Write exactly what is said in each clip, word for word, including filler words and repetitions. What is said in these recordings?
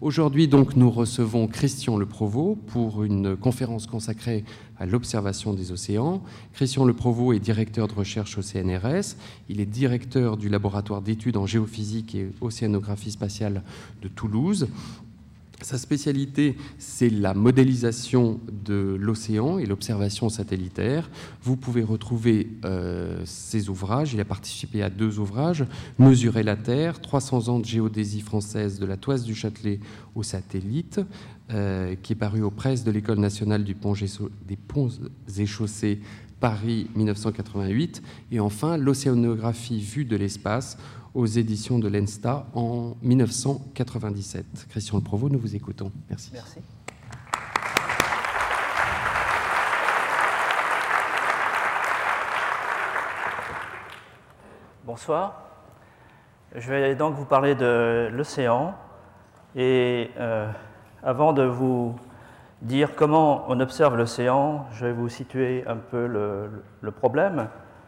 Aujourd'hui, donc, nous recevons Christian Le Provost pour une conférence consacrée à l'observation des océans. Christian Le Provost est directeur de recherche au C N R S. Il est directeur du laboratoire d'études en géophysique et océanographie spatiale de Toulouse. Sa spécialité, c'est la modélisation de l'océan et l'observation satellitaire. Vous pouvez retrouver euh, ses ouvrages. Il a participé à deux ouvrages, Mesurer la Terre, trois cents ans de géodésie française de la toise du Châtelet au satellite, euh, qui est paru aux presses de l'École nationale du pont des ponts et chaussées Paris mille neuf cent quatre-vingt-huit. Et enfin, l'océanographie vue de l'espace, aux éditions de l'ENSTA en mille neuf cent quatre-vingt-dix-sept. Christian Le Provost, nous vous écoutons. Merci. Merci. Bonsoir. Je vais donc vous parler de l'océan. Et euh, avant de vous dire comment on observe l'océan, je vais vous situer un peu le, le problème.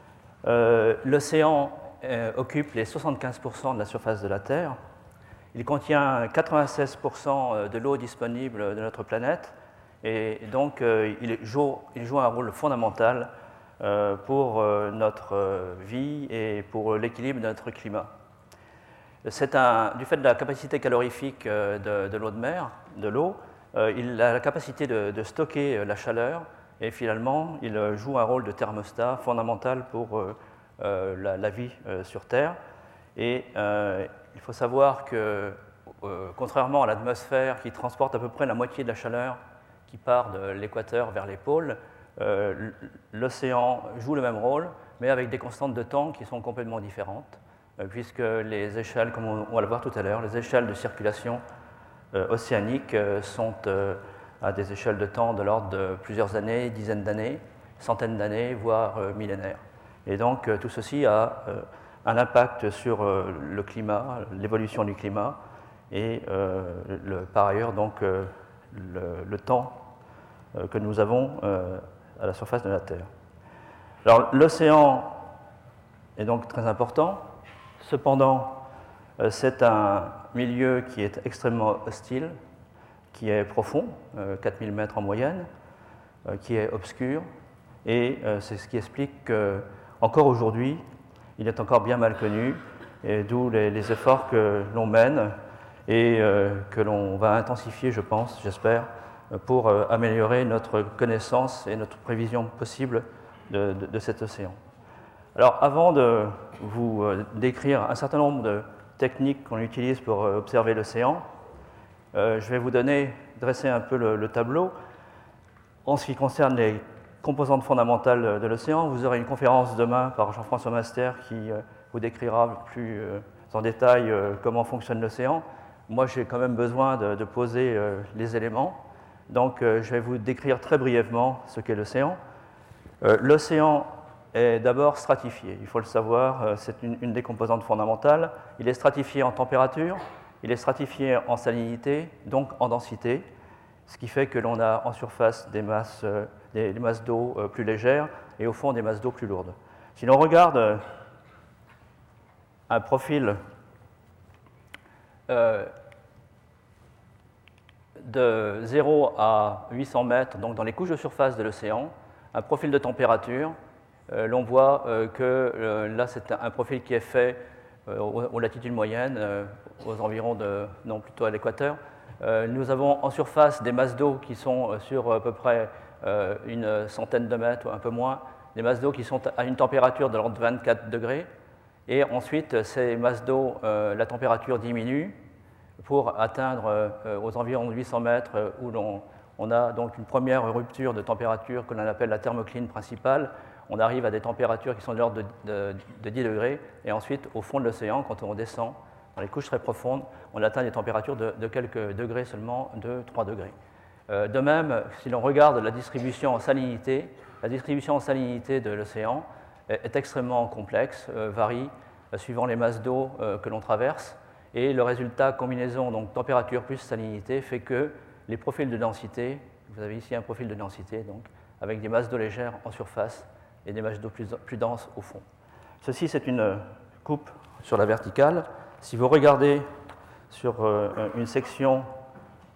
Euh, l'océan Euh, occupe les soixante-quinze pour cent de la surface de la Terre. Il contient quatre-vingt-seize pour cent de l'eau disponible de notre planète et donc euh, il, joue, il joue un rôle fondamental euh, pour euh, notre euh, vie et pour l'équilibre de notre climat. C'est un, du fait de la capacité calorifique euh, de, de l'eau de mer, de l'eau, euh, il a la capacité de, de stocker la chaleur et finalement il joue un rôle de thermostat fondamental pour euh, Euh, la, la vie euh, sur Terre. Et euh, il faut savoir que, euh, contrairement à l'atmosphère qui transporte à peu près la moitié de la chaleur qui part de l'équateur vers les pôles, euh, l'océan joue le même rôle, mais avec des constantes de temps qui sont complètement différentes, euh, puisque les échelles, comme on, on va le voir tout à l'heure, les échelles de circulation euh, océanique euh, sont euh, à des échelles de temps de l'ordre de plusieurs années, dizaines d'années, centaines d'années, voire euh, millénaires. Et donc, euh, tout ceci a euh, un impact sur euh, le climat, l'évolution du climat, et euh, le, par ailleurs, donc, euh, le, le temps euh, que nous avons euh, à la surface de la Terre. Alors, l'océan est donc très important. Cependant, euh, c'est un milieu qui est extrêmement hostile, qui est profond, euh, quatre mille mètres en moyenne, euh, qui est obscur, et euh, c'est ce qui explique que encore aujourd'hui, il est encore bien mal connu, et d'où les, les efforts que l'on mène et euh, que l'on va intensifier, je pense, j'espère, pour euh, améliorer notre connaissance et notre prévision possible de, de, de cet océan. Alors, avant de vous euh, décrire un certain nombre de techniques qu'on utilise pour euh, observer l'océan, euh, je vais vous donner, dresser un peu le, le tableau. En ce qui concerne les composantes fondamentales de l'océan, vous aurez une conférence demain par Jean-François Master qui euh, vous décrira plus euh, en détail euh, comment fonctionne l'océan. Moi, j'ai quand même besoin de, de poser euh, les éléments. Donc, euh, je vais vous décrire très brièvement ce qu'est l'océan. Euh, l'océan est d'abord stratifié, il faut le savoir, euh, c'est une, une des composantes fondamentales. Il est stratifié en température, il est stratifié en salinité, donc en densité, ce qui fait que l'on a en surface des masses, euh, des, des masses d'eau euh, plus légères et au fond des masses d'eau plus lourdes. Si l'on regarde euh, un profil euh, de zéro à huit cents mètres, donc dans les couches de surface de l'océan, un profil de température, euh, l'on voit euh, que euh, là c'est un profil qui est fait euh, aux, aux latitudes moyennes, euh, aux environs de, non plutôt à l'équateur. Euh, nous avons en surface des masses d'eau qui sont sur à peu près euh, une centaine de mètres ou un peu moins, des masses d'eau qui sont à une température de l'ordre de vingt-quatre degrés, et ensuite ces masses d'eau, euh, la température diminue pour atteindre euh, aux environs de huit cents mètres euh, où l'on on a donc une première rupture de température que l'on appelle la thermocline principale. On arrive à des températures qui sont de l'ordre de, de, de dix degrés, et ensuite au fond de l'océan, quand on descend dans les couches très profondes, on atteint des températures de, de quelques degrés seulement, deux trois degrés. Euh, de même, si l'on regarde la distribution en salinité, la distribution en salinité de l'océan est, est extrêmement complexe, euh, varie euh, suivant les masses d'eau euh, que l'on traverse, et le résultat combinaison, donc température plus salinité, fait que les profils de densité, vous avez ici un profil de densité, donc, avec des masses d'eau légères en surface et des masses d'eau plus, plus denses au fond. Ceci, c'est une coupe sur la verticale. Si vous regardez sur euh, une section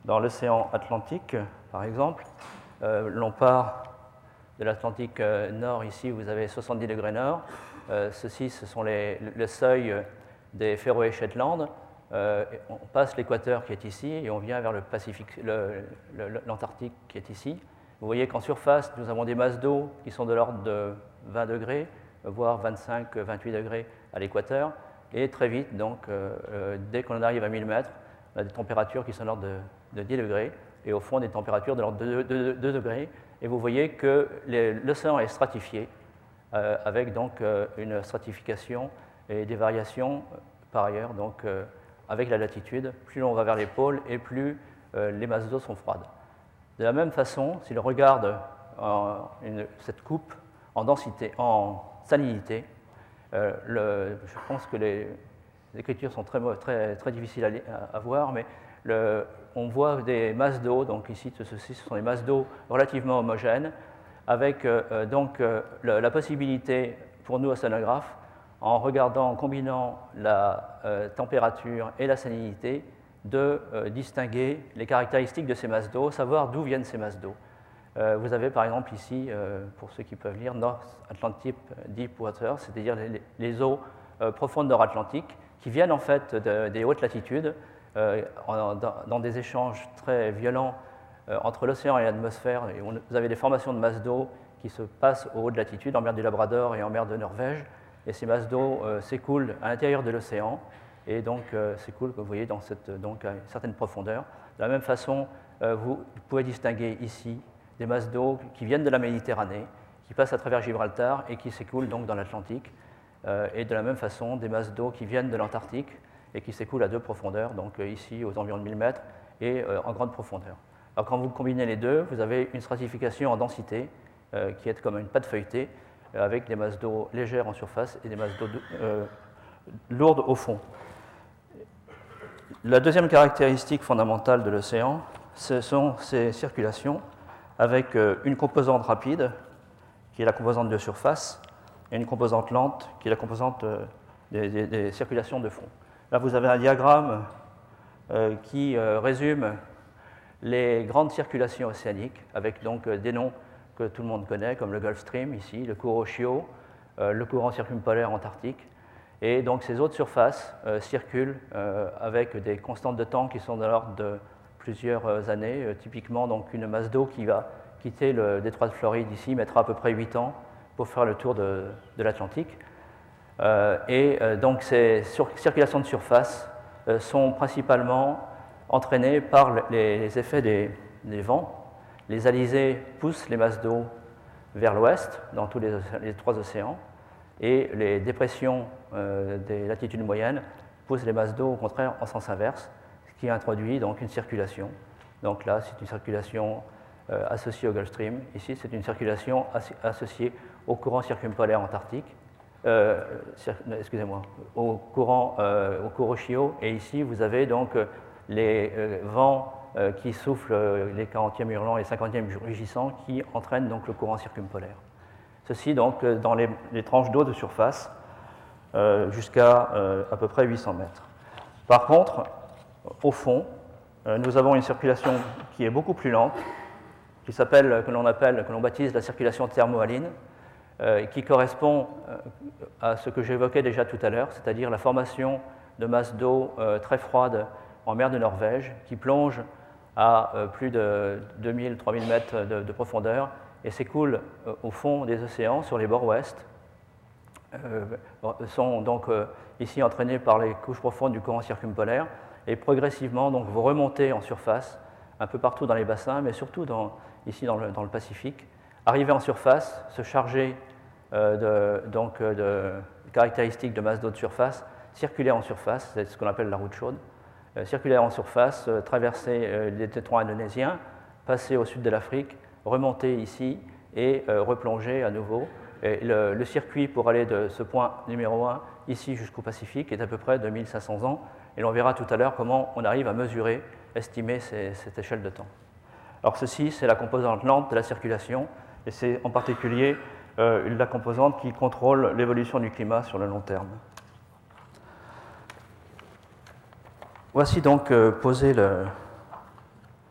dans l'océan Atlantique, par exemple. Euh, l'on part de l'Atlantique euh, nord, ici vous avez soixante-dix degrés nord. Euh, ceci, ce sont les, le, le seuil des Féroé Shetland. Euh, on passe l'équateur qui est ici et on vient vers le Pacifique, le, le, l'Antarctique qui est ici. Vous voyez qu'en surface, nous avons des masses d'eau qui sont de l'ordre de vingt degrés, voire vingt-cinq à vingt-huit degrés à l'équateur. Et très vite, donc, euh, euh, dès qu'on arrive à mille mètres, on a des températures qui sont de l'ordre de, de dix degrés, et au fond des températures de l'ordre de deux degrés. Et vous voyez que les, l'océan est stratifié, euh, avec donc euh, une stratification et des variations euh, par ailleurs, donc euh, avec la latitude. Plus on va vers les pôles, et plus euh, les masses d'eau sont froides. De la même façon, si l'on regarde euh, une, cette coupe en densité, en salinité, euh, le, je pense que les, les écritures sont très, très, très difficiles à, à, à voir, mais le, on voit des masses d'eau, donc ici, ceci, ce sont des masses d'eau relativement homogènes, avec euh, donc euh, la, la possibilité pour nous, océanographes, en regardant, en combinant la euh, température et la salinité, de euh, distinguer les caractéristiques de ces masses d'eau, savoir d'où viennent ces masses d'eau. Euh, vous avez par exemple ici, euh, pour ceux qui peuvent lire, North Atlantic Deep Water, c'est-à-dire les, les eaux euh, profondes nord-atlantiques, qui viennent en fait de, des hautes latitudes, euh, en, dans, dans des échanges très violents euh, entre l'océan et l'atmosphère. Et on, vous avez des formations de masses d'eau qui se passent aux hautes latitudes, en mer du Labrador et en mer de Norvège, et ces masses d'eau euh, s'écoulent à l'intérieur de l'océan, et donc euh, s'écoulent, comme vous voyez, dans cette, donc, à une certaine profondeur. De la même façon, euh, vous pouvez distinguer ici des masses d'eau qui viennent de la Méditerranée, qui passent à travers Gibraltar et qui s'écoulent donc dans l'Atlantique, euh, et de la même façon des masses d'eau qui viennent de l'Antarctique et qui s'écoulent à deux profondeurs, donc euh, ici aux environs de mille mètres et euh, en grande profondeur. Alors quand vous combinez les deux, vous avez une stratification en densité euh, qui est comme une pâte feuilletée, euh, avec des masses d'eau légères en surface et des masses d'eau euh, lourdes au fond. La deuxième caractéristique fondamentale de l'océan, ce sont ses circulations, avec une composante rapide, qui est la composante de surface, et une composante lente, qui est la composante des, des, des circulations de fond. Là, vous avez un diagramme euh, qui euh, résume les grandes circulations océaniques, avec donc des noms que tout le monde connaît, comme le Gulf Stream, ici, le Kuroshio, euh, le courant circumpolaire antarctique. Et donc ces eaux de surface euh, circulent euh, avec des constantes de temps qui sont de l'ordre de plusieurs années. Euh, typiquement, donc, une masse d'eau qui va quitter le détroit de Floride ici mettra à peu près huit ans pour faire le tour de, de l'Atlantique. Euh, et euh, donc ces sur circulations de surface euh, sont principalement entraînées par les, les effets des, des vents. Les alizés poussent les masses d'eau vers l'ouest dans tous les, les trois océans, et les dépressions euh, des latitudes moyennes poussent les masses d'eau au contraire en sens inverse, ce qui introduit donc une circulation. Donc là, c'est une circulation euh, associée au Gulf Stream. Ici, c'est une circulation as associée au courant circumpolaire antarctique, euh, cir excusez-moi, au courant euh, au Kuroshio. Et ici, vous avez donc les euh, vents euh, qui soufflent, euh, les quarantièmes hurlants et les cinquantièmes rugissants, qui entraînent donc le courant circumpolaire. Ceci donc dans les, les tranches d'eau de surface euh, jusqu'à euh, à peu près huit cents mètres. Par contre, au fond, euh, nous avons une circulation qui est beaucoup plus lente, qui s'appelle, que l'on appelle, que l'on baptise la circulation thermohaline, euh, qui correspond euh, à ce que j'évoquais déjà tout à l'heure, c'est-à-dire la formation de masses d'eau euh, très froides en mer de Norvège, qui plongent à euh, plus de deux mille à trois mille mètres de, de profondeur, et s'écoulent euh, au fond des océans sur les bords ouest, euh, sont donc euh, ici entraînés par les couches profondes du courant circumpolaire, et progressivement donc, vous remontez en surface, un peu partout dans les bassins, mais surtout dans, ici dans le, dans le Pacifique, arriver en surface, se charger euh, de, donc, de caractéristiques de masse d'eau de surface, circuler en surface, c'est ce qu'on appelle la route chaude, euh, circuler en surface, euh, traverser euh, les détroits indonésiens, passer au sud de l'Afrique, remonter ici et euh, replonger à nouveau. Et le, le circuit pour aller de ce point numéro un ici jusqu'au Pacifique est à peu près de mille cinq cents ans, et l'on verra tout à l'heure comment on arrive à mesurer, estimer ces, cette échelle de temps. Alors ceci, c'est la composante lente de la circulation, et c'est en particulier euh, la composante qui contrôle l'évolution du climat sur le long terme. Voici donc euh, posé le,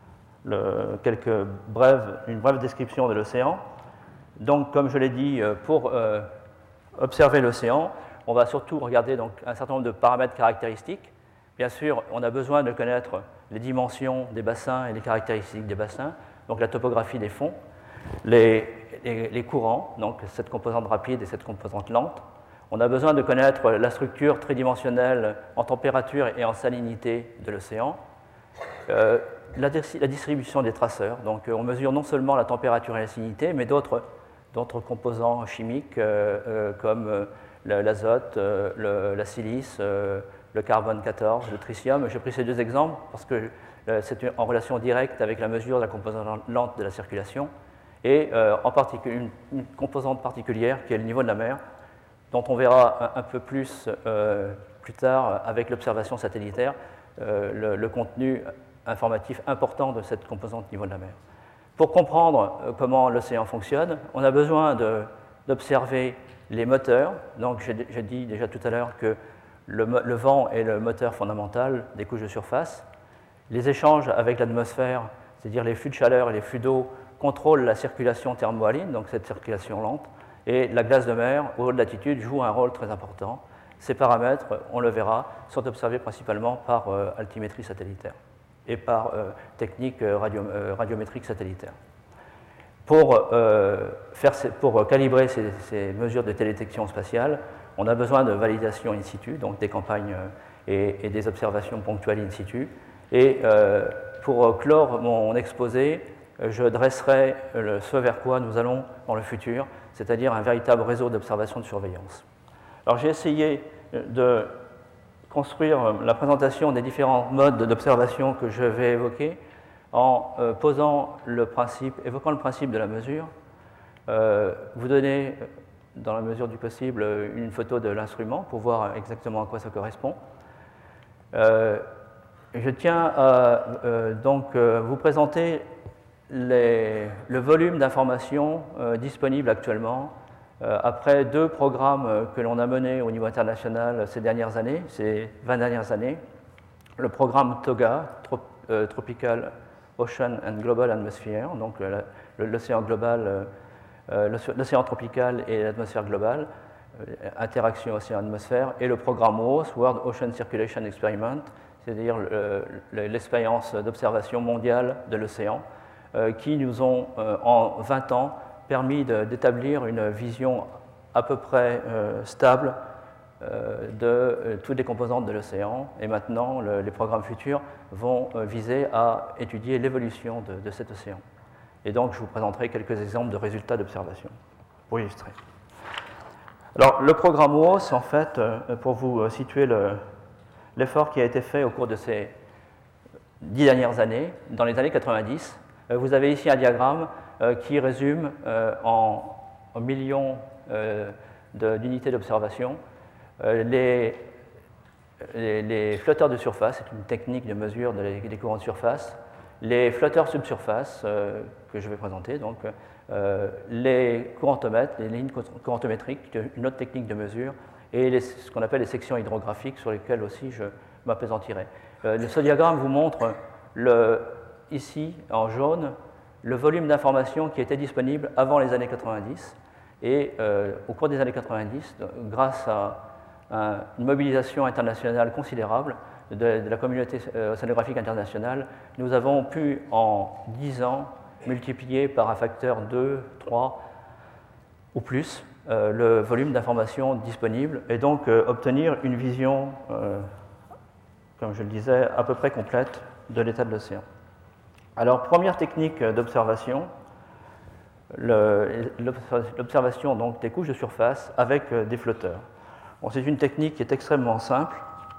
le, quelques brèves, une brève description de l'océan. Donc, comme je l'ai dit, pour euh, observer l'océan, on va surtout regarder donc, un certain nombre de paramètres caractéristiques. Bien sûr, on a besoin de connaître les dimensions des bassins et les caractéristiques des bassins, donc la topographie des fonds, les, les, les courants, donc cette composante rapide et cette composante lente. On a besoin de connaître la structure tridimensionnelle en température et en salinité de l'océan, euh, la, la distribution des traceurs. Donc, on mesure non seulement la température et la salinité, mais d'autres d'autres composants chimiques euh, euh, comme euh, l'azote, euh, le, la silice, euh, le carbone quatorze, le tritium. J'ai pris ces deux exemples parce que euh, c'est en relation directe avec la mesure de la composante lente de la circulation et euh, en particulier une, une composante particulière qui est le niveau de la mer, dont on verra un, un peu plus euh, plus tard avec l'observation satellitaire euh, le, le contenu informatif important de cette composante niveau de la mer. Pour comprendre comment l'océan fonctionne, on a besoin d'observer les moteurs. Donc, j'ai dit déjà tout à l'heure que le, le vent est le moteur fondamental des couches de surface. Les échanges avec l'atmosphère, c'est-à-dire les flux de chaleur et les flux d'eau, contrôlent la circulation thermohaline, donc cette circulation lente. Et la glace de mer, au haute latitude, joue un rôle très important. Ces paramètres, on le verra, sont observés principalement par euh, altimétrie satellitaire et par euh, technique radio, euh, radiométrique satellitaire. Pour, euh, faire ces, pour calibrer ces, ces mesures de télédétection spatiale, on a besoin de validation in situ, donc des campagnes et, et des observations ponctuelles in situ. Et euh, pour clore mon exposé, je dresserai le, ce vers quoi nous allons dans le futur, c'est-à-dire un véritable réseau d'observation de surveillance. Alors j'ai essayé de construire la présentation des différents modes d'observation que je vais évoquer en euh, posant le principe, évoquant le principe de la mesure, euh, vous donner, dans la mesure du possible, une photo de l'instrument pour voir exactement à quoi ça correspond. Euh, je tiens à euh, donc euh, vous présenter les, le volume d'informations euh, disponibles actuellement euh, après deux programmes que l'on a menés au niveau international ces dernières années, ces vingt dernières années. Le programme TOGA, Trop, euh, Tropical Ocean and Global Atmosphere, donc l'océan global, euh, l'océan tropical et l'atmosphère globale, euh, interaction océan-atmosphère, et le programme W O S, World Ocean Circulation Experiment, c'est-à-dire l'expérience d'observation mondiale de l'océan, euh, qui nous ont, euh, en vingt ans, permis d'établir une vision à peu près euh, stable euh, de euh, toutes les composantes de l'océan. Et maintenant, le, les programmes futurs vont euh, viser à étudier l'évolution de, de cet océan. Et donc, je vous présenterai quelques exemples de résultats d'observation pour illustrer. Alors, le programme W O S, en fait, euh, pour vous situer l'effort qui a été fait au cours de ces dix dernières années, dans les années quatre-vingt-dix, euh, vous avez ici un diagramme euh, qui résume euh, en, en millions euh, d'unités d'observation euh, les, les, les flotteurs de surface, c'est une technique de mesure des, des courants de surface, les flotteurs subsurface euh, que je vais présenter, donc euh, les courantomètres, les lignes courantométriques, une autre technique de mesure, et les, ce qu'on appelle les sections hydrographiques sur lesquelles aussi je m'apaisantirai. Euh, ce diagramme vous montre le, ici en jaune le volume d'informations qui était disponible avant les années quatre-vingt-dix et euh, au cours des années quatre-vingt-dix, grâce à, à une mobilisation internationale considérable de, de la communauté océanographique internationale, nous avons pu en dix ans multiplier par un facteur deux, trois ou plus euh, le volume d'informations disponibles et donc euh, obtenir une vision, euh, comme je le disais, à peu près complète de l'état de l'océan. Alors, première technique d'observation, l'observation donc des couches de surface avec des flotteurs. Bon, c'est une technique qui est extrêmement simple,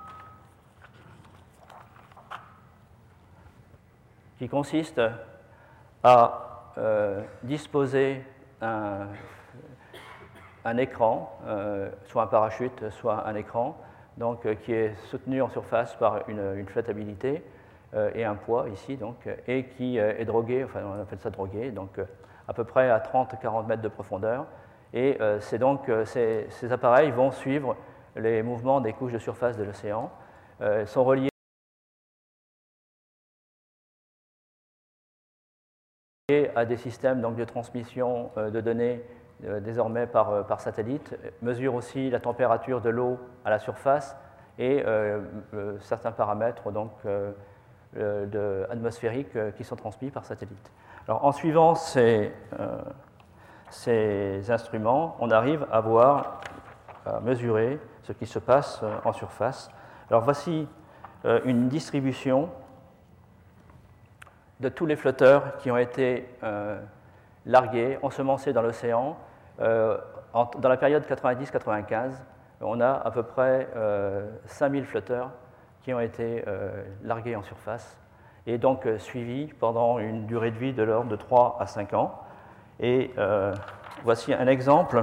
qui consiste à euh, disposer un, un écran, euh, soit un parachute, soit un écran, donc, euh, qui est soutenu en surface par une, une flottabilité euh, et un poids ici, donc, et qui euh, est drogué, enfin on appelle ça drogué, donc euh, à peu près à trente à quarante mètres de profondeur. Et euh, c'est donc, euh, ces, ces appareils vont suivre les mouvements des couches de surface de l'océan, euh, sont reliés à des systèmes donc, de transmission euh, de données euh, désormais par, euh, par satellite, mesure aussi la température de l'eau à la surface et euh, euh, certains paramètres donc, euh, de, atmosphériques euh, qui sont transmis par satellite. Alors, en suivant ces, euh, ces instruments, on arrive à voir, à mesurer ce qui se passe euh, en surface. Alors, voici euh, une distribution de tous les flotteurs qui ont été euh, largués, ensemencés dans l'océan. Euh, dans la période quatre-vingt-dix quatre-vingt-quinze, on a à peu près euh, cinq mille flotteurs qui ont été euh, largués en surface et donc euh, suivis pendant une durée de vie de l'ordre de trois à cinq ans. Et euh, voici un exemple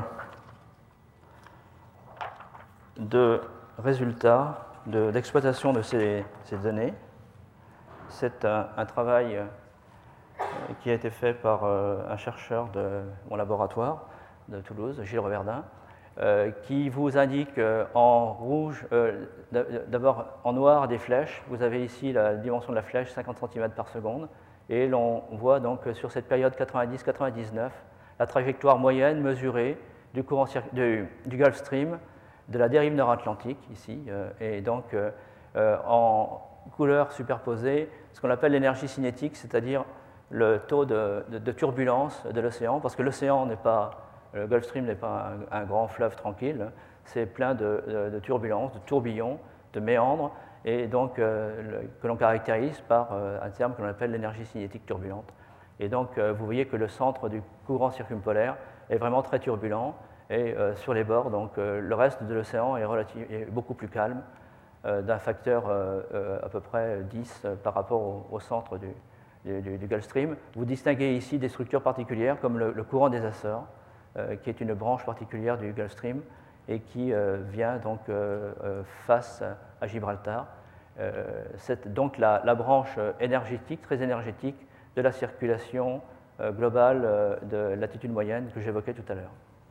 de résultats de, d'exploitation de ces, ces données. C'est un, un travail qui a été fait par euh, un chercheur de mon laboratoire de Toulouse, Gilles Reverdin, euh, qui vous indique euh, en rouge, euh, d'abord en noir des flèches. Vous avez ici la dimension de la flèche, cinquante centimètres par seconde, et l'on voit donc sur cette période quatre-vingt-dix quatre-vingt-dix-neuf la trajectoire moyenne mesurée du, courant du, du Gulf Stream, de la dérive nord-atlantique ici, euh, et donc euh, euh, en couleur superposée, ce qu'on appelle l'énergie cinétique, c'est-à-dire le taux de, de, de turbulence de l'océan, parce que l'océan n'est pas, le Gulf Stream n'est pas un, un grand fleuve tranquille, c'est plein de, de, de turbulences, de tourbillons, de méandres, et donc euh, le, que l'on caractérise par euh, un terme que l'on appelle l'énergie cinétique turbulente. Et donc euh, vous voyez que le centre du courant circumpolaire est vraiment très turbulent, et euh, sur les bords, donc euh, le reste de l'océan est, relative, est beaucoup plus calme, d'un facteur euh, euh, à peu près dix euh, par rapport au, au centre du, du, du Gulf Stream. Vous distinguez ici des structures particulières comme le, le courant des Açores, euh, qui est une branche particulière du Gulf Stream et qui euh, vient donc euh, euh, face à Gibraltar. Euh, c'est donc la, la branche énergétique, très énergétique, de la circulation euh, globale euh, de latitude moyenne que j'évoquais tout à l'heure.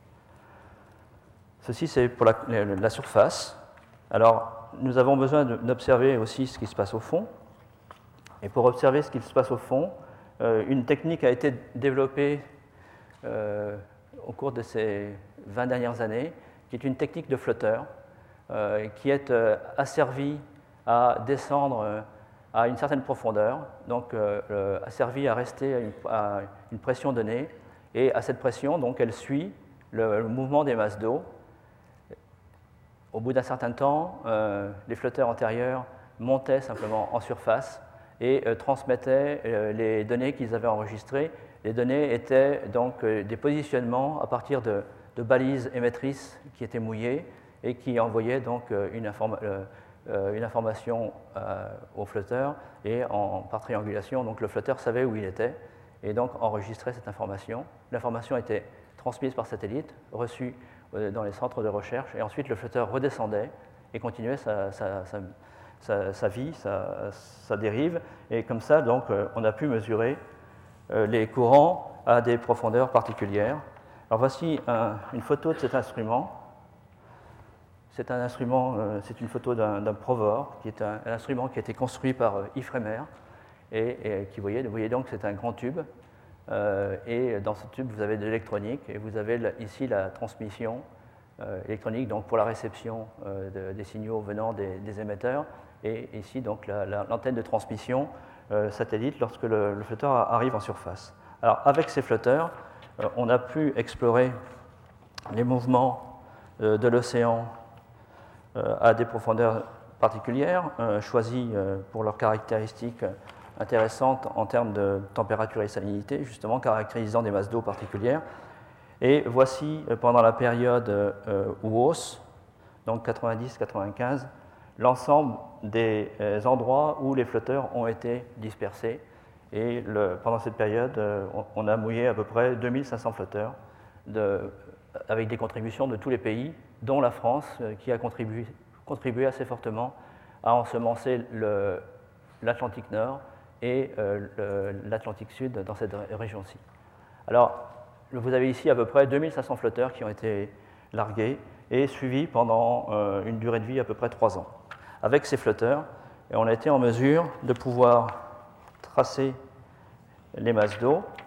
Ceci, c'est pour la, la, la surface. Alors, nous avons besoin d'observer aussi ce qui se passe au fond. Et pour observer ce qui se passe au fond, euh, une technique a été développée euh, au cours de ces vingt dernières années, qui est une technique de flotteur, euh, qui est euh, asservie à descendre euh, à une certaine profondeur, donc euh, asservie à rester à une, à une pression donnée, et à cette pression, donc, elle suit le, le mouvement des masses d'eau. Au bout d'un certain temps, euh, les flotteurs antérieurs montaient simplement en surface et euh, transmettaient euh, les données qu'ils avaient enregistrées. Les données étaient donc euh, des positionnements à partir de, de balises émettrices qui étaient mouillées et qui envoyaient donc euh, une, informa euh, une information euh, au flotteur, et en, par triangulation, donc le flotteur savait où il était et donc enregistrait cette information. L'information était transmise par satellite, reçue dans les centres de recherche, et ensuite le flotteur redescendait et continuait sa, sa, sa, sa, sa vie, sa, sa dérive, et comme ça, donc, on a pu mesurer les courants à des profondeurs particulières. Alors voici un, une photo de cet instrument. C'est un instrument, c'est une photo d'un Provor, qui est un, un instrument qui a été construit par Ifremer, et, et qui, vous voyez, vous voyez donc, c'est un grand tube. Euh, et dans ce tube, vous avez de l'électronique, et vous avez la, ici la transmission euh, électronique donc pour la réception euh, de, des signaux venant des, des émetteurs, et ici donc l'antenne la, de transmission euh, satellite lorsque le, le flotteur arrive en surface. Alors avec ces flotteurs, euh, on a pu explorer les mouvements euh, de l'océan euh, à des profondeurs particulières, euh, choisies euh, pour leurs caractéristiques intéressante en termes de température et salinité, justement caractérisant des masses d'eau particulières. Et voici, pendant la période euh, U O S, donc quatre-vingt-dix quatre-vingt-quinze, l'ensemble des euh, endroits où les flotteurs ont été dispersés. Et le, pendant cette période, euh, on, on a mouillé à peu près deux mille cinq cents flotteurs, de, avec des contributions de tous les pays, dont la France, euh, qui a contribué, contribué assez fortement à ensemencer l'Atlantique Nord et euh, l'Atlantique Sud dans cette région-ci. Alors, vous avez ici à peu près deux mille cinq cents flotteurs qui ont été largués et suivis pendant euh, une durée de vie à peu près trois ans. Avec ces flotteurs, on a été en mesure de pouvoir tracer les masses d'eau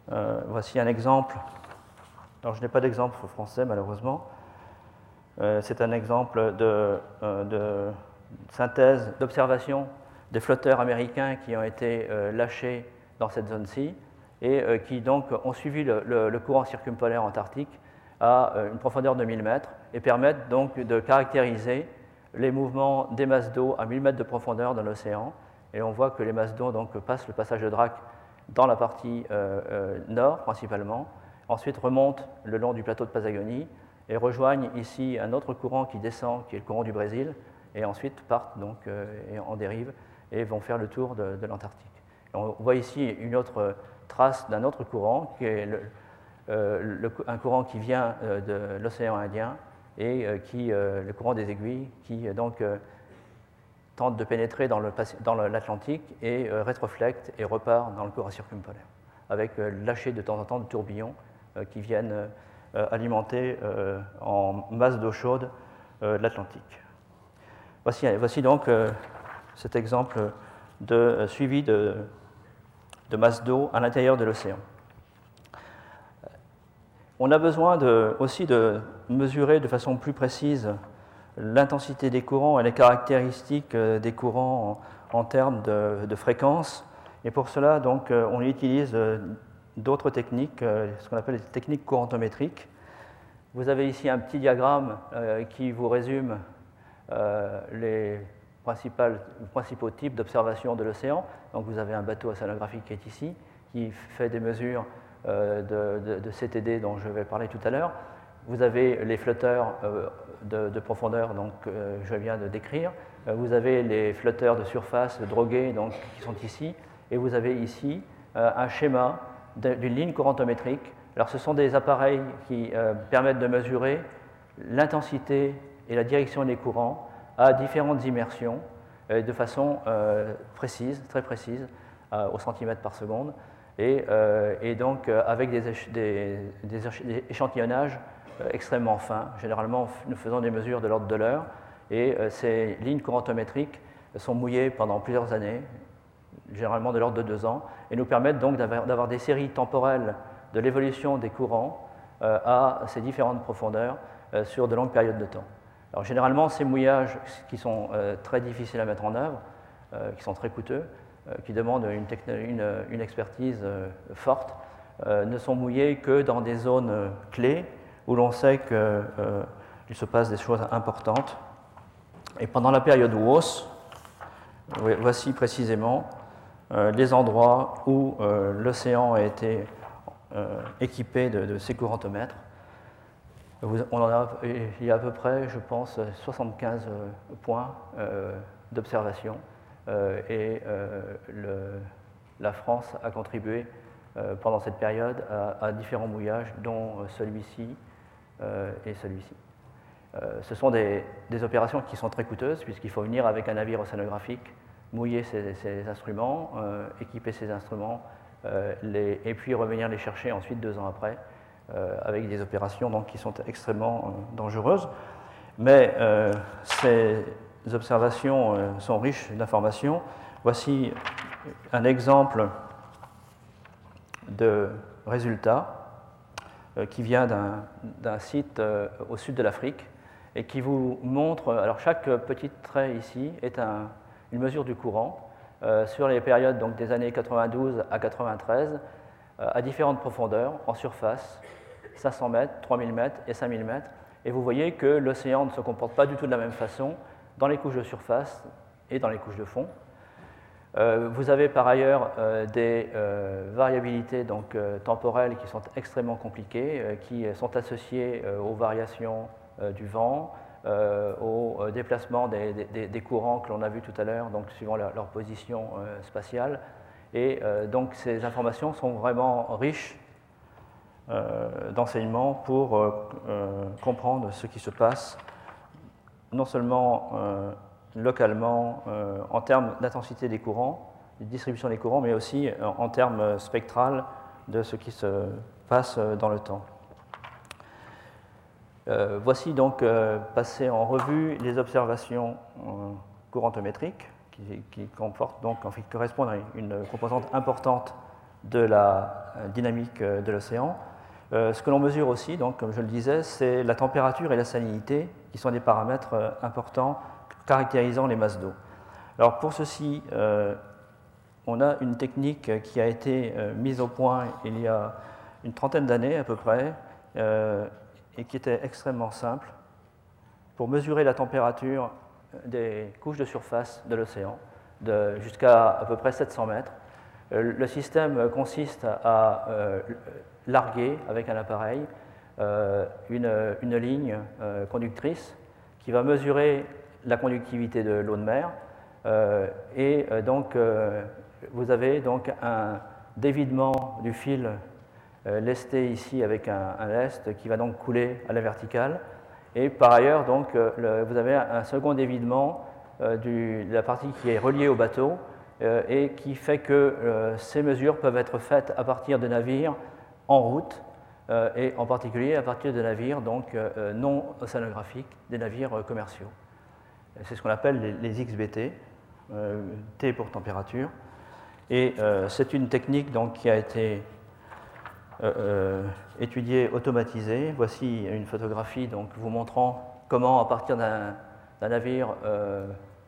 Euh, voici un exemple. Alors, je n'ai pas d'exemple français, malheureusement. Euh, c'est un exemple de, euh, de synthèse, d'observation des flotteurs américains qui ont été euh, lâchés dans cette zone-ci et euh, qui donc ont suivi le, le, le courant circumpolaire antarctique à euh, une profondeur de mille mètres et permettent donc de caractériser les mouvements des masses d'eau à mille mètres de profondeur dans l'océan. Et on voit que les masses d'eau donc, passent le passage de Drake dans la partie euh, euh, nord principalement, ensuite remontent le long du plateau de Patagonie et rejoignent ici un autre courant qui descend, qui est le courant du Brésil, et ensuite partent donc, euh, en dérive et vont faire le tour de, de l'Antarctique. On voit ici une autre trace d'un autre courant, qui est le, euh, le, un courant qui vient euh, de l'océan Indien et euh, qui, euh, le courant des aiguilles, qui euh, donc euh, tente de pénétrer dans l'Atlantique et euh, rétroflecte et repart dans le courant circumpolaire, avec euh, lâcher de temps en temps de tourbillons euh, qui viennent euh, alimenter euh, en masse d'eau chaude euh, l'Atlantique. Voici, voici donc euh, cet exemple de euh, suivi de, de masse d'eau à l'intérieur de l'océan. On a besoin de, aussi de mesurer de façon plus précise l'intensité des courants et les caractéristiques des courants en, en termes de, de fréquence. Et pour cela, donc, on utilise d'autres techniques, ce qu'on appelle les techniques courantométriques. Vous avez ici un petit diagramme euh, qui vous résume euh, les principaux types d'observation de l'océan. Donc vous avez un bateau océanographique qui est ici, qui fait des mesures euh, de, de, de C T D dont je vais parler tout à l'heure. Vous avez les flotteurs euh, de, de profondeur donc, euh, je viens de décrire. Euh, vous avez les flotteurs de surface drogués donc, qui sont ici. Et vous avez ici euh, un schéma d'une ligne courantométrique. Alors ce sont des appareils qui euh, permettent de mesurer l'intensité et la direction des courants à différentes immersions euh, de façon euh, précise, très précise, euh, au centimètre par seconde. Et, euh, et donc euh, avec des, des, des échantillonnages extrêmement fins. Généralement, nous faisons des mesures de l'ordre de l'heure et euh, ces lignes courantométriques sont mouillées pendant plusieurs années, généralement de l'ordre de deux ans, et nous permettent donc d'avoir des séries temporelles de l'évolution des courants euh, à ces différentes profondeurs euh, sur de longues périodes de temps. Alors généralement, ces mouillages qui sont euh, très difficiles à mettre en œuvre, euh, qui sont très coûteux, euh, qui demandent une, une, une expertise euh, forte, euh, ne sont mouillés que dans des zones euh, clés où l'on sait qu'il euh, se passe des choses importantes. Et pendant la période WOS, voici précisément euh, les endroits où euh, l'océan a été euh, équipé de, de ces courantomètres. Vous, on en a, il y a à peu près, je pense, soixante-quinze points euh, d'observation euh, et euh, le, la France a contribué euh, pendant cette période à, à différents mouillages, dont celui-ci, Euh, et celui-ci. Euh, ce sont des, des opérations qui sont très coûteuses puisqu'il faut venir avec un navire océanographique, mouiller ces, ces instruments, euh, équiper ces instruments euh, les, et puis revenir les chercher ensuite deux ans après euh, avec des opérations donc, qui sont extrêmement euh, dangereuses. Mais euh, ces observations euh, sont riches d'informations. Voici un exemple de résultats qui vient d'un site euh, au sud de l'Afrique et qui vous montre, alors chaque petit trait ici est un, une mesure du courant euh, sur les périodes donc, des années quatre-vingt-douze à quatre-vingt-treize euh, à différentes profondeurs en surface, cinq cents mètres, trois mille mètres et cinq mille mètres. Et vous voyez que l'océan ne se comporte pas du tout de la même façon dans les couches de surface et dans les couches de fond. Euh, vous avez par ailleurs euh, des euh, variabilités donc, euh, temporelles qui sont extrêmement compliquées, euh, qui sont associées euh, aux variations euh, du vent, euh, au euh, déplacement des, des, des courants que l'on a vu tout à l'heure, donc suivant leur, leur position euh, spatiale. Et euh, donc ces informations sont vraiment riches euh, d'enseignements pour euh, euh, comprendre ce qui se passe, non seulement euh, localement euh, en termes d'intensité des courants, de distribution des courants, mais aussi euh, en termes spectral de ce qui se passe dans le temps. Euh, voici donc euh, passé en revue les observations euh, courantométriques qui, qui, comportent donc, en fait, qui correspondent à une composante importante de la dynamique de l'océan. Euh, ce que l'on mesure aussi, donc, comme je le disais, c'est la température et la salinité, qui sont des paramètres euh, importants caractérisant les masses d'eau. Alors pour ceci, euh, on a une technique qui a été euh, mise au point il y a une trentaine d'années à peu près, euh, et qui était extrêmement simple, pour mesurer la température des couches de surface de l'océan, jusqu'à à peu près sept cents mètres. Euh, le système consiste à euh, larguer avec un appareil euh, une, une ligne euh, conductrice qui va mesurer la conductivité de l'eau de mer. Euh, et euh, donc, euh, vous avez donc un dévidement du fil euh, lesté ici avec un, un lest qui va donc couler à la verticale. Et par ailleurs, donc, euh, le, vous avez un second dévidement euh, du, de la partie qui est reliée au bateau euh, et qui fait que euh, ces mesures peuvent être faites à partir de navires en route euh, et en particulier à partir de navires donc, euh, non océanographiques, des navires euh, commerciaux. C'est ce qu'on appelle les, les X B T, euh, T pour température. Et euh, c'est une technique donc, qui a été euh, euh, étudiée, automatisée. Voici une photographie donc, vous montrant comment, à partir d'un navire euh,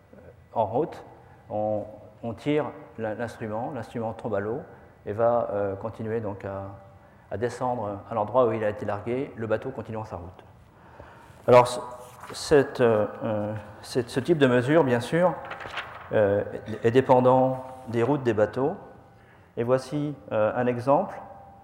en route, on, on tire l'instrument, l'instrument tombe à l'eau et va euh, continuer donc, à, à descendre à l'endroit où il a été largué, le bateau continuant sa route. Alors, cette, euh, cette, ce type de mesure, bien sûr, euh, est dépendant des routes des bateaux. Et voici euh, un exemple,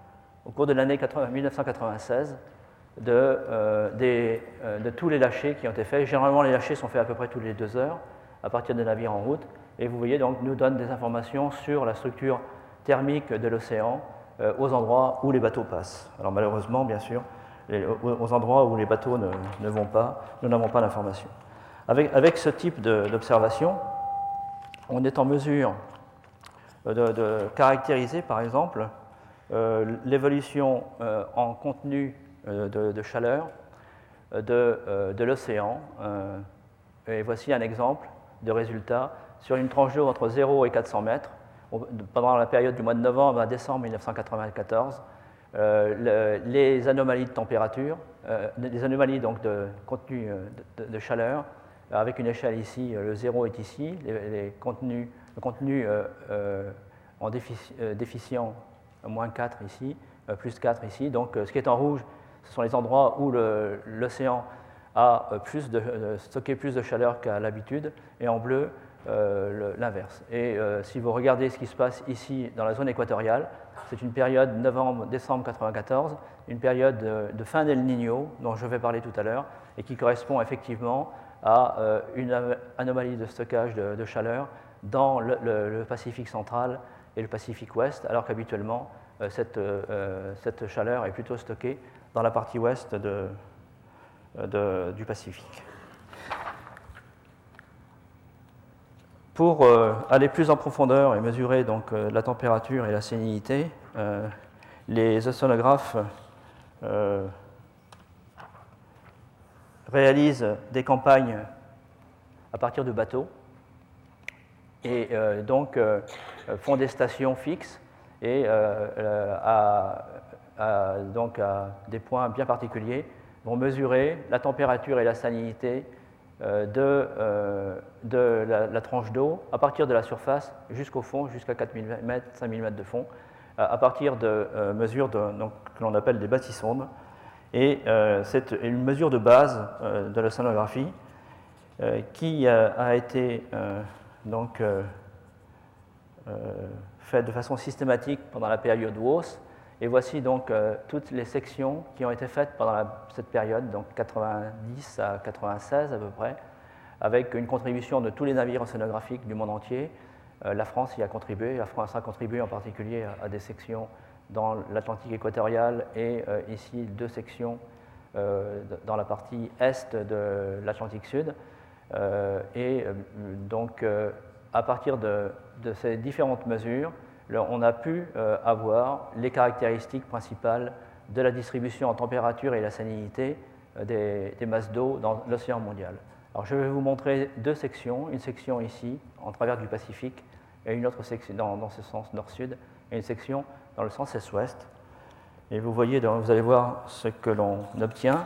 au cours de l'année mille neuf cent quatre-vingt-seize, de, euh, des, euh, de tous les lâchers qui ont été faits. Généralement, les lâchers sont faits à peu près toutes les deux heures, à partir de navires en route. Et vous voyez, donc, nous donne des informations sur la structure thermique de l'océan euh, aux endroits où les bateaux passent. Alors malheureusement, bien sûr, les, aux endroits où les bateaux ne, ne vont pas, nous n'avons pas d'informations. Avec, avec ce type d'observation, on est en mesure de, de caractériser, par exemple, euh, l'évolution euh, en contenu euh, de, de chaleur de, euh, de l'océan. Euh, et voici un exemple de résultat sur une tranche d'eau entre zéro et quatre cents mètres, pendant la période du mois de novembre à décembre mille neuf cent quatre-vingt-quatorze. Euh, le, les anomalies de température, euh, les anomalies donc, de contenu de, de, de chaleur, avec une échelle ici, le zéro est ici, les, les contenus, le contenu euh, euh, en défici, euh, déficient, moins quatre ici, euh, plus quatre ici. Donc euh, ce qui est en rouge, ce sont les endroits où l'océan a euh, plus de, euh, stocké plus de chaleur qu'à l'habitude, et en bleu, euh, l'inverse. Et euh, si vous regardez ce qui se passe ici dans la zone équatoriale, c'est une période novembre-décembre mille neuf cent quatre-vingt-quatorze, une période de, de fin d'El Niño, dont je vais parler tout à l'heure, et qui correspond effectivement à euh, une anomalie de stockage de, de chaleur dans le, le, le Pacifique central et le Pacifique ouest, alors qu'habituellement, euh, cette, euh, cette chaleur est plutôt stockée dans la partie ouest de, de, du Pacifique. Pour euh, aller plus en profondeur et mesurer donc, euh, la température et la salinité, euh, les océanographes euh, réalisent des campagnes à partir de bateaux et euh, donc euh, font des stations fixes et euh, à, à, donc à des points bien particuliers vont mesurer la température et la salinité euh, de, euh, de la, la tranche d'eau à partir de la surface jusqu'au fond, jusqu'à quatre mille mètres, cinq mille mètres de fond, à partir de euh, mesures de, donc, que l'on appelle des bâtissondes. Et euh, c'est une mesure de base euh, de l'océanographie euh, qui euh, a été euh, donc, euh, euh, faite de façon systématique pendant la période Woos. Et voici donc euh, toutes les sections qui ont été faites pendant la, cette période, donc quatre-vingt-dix à quatre-vingt-seize à peu près, avec une contribution de tous les navires océanographiques du monde entier. Euh, la France y a contribué, la France a contribué en particulier à, à des sections dans l'Atlantique équatorial et euh, ici deux sections euh, dans la partie est de l'Atlantique Sud. Euh, et euh, donc euh, à partir de, de ces différentes mesures, on a pu euh, avoir les caractéristiques principales de la distribution en température et la salinité euh, des, des masses d'eau dans l'océan mondial. Alors je vais vous montrer deux sections, une section ici en travers du Pacifique et une autre section dans, dans ce sens nord-sud, et une section dans le sens est-ouest. Et vous voyez, vous allez voir ce que l'on obtient.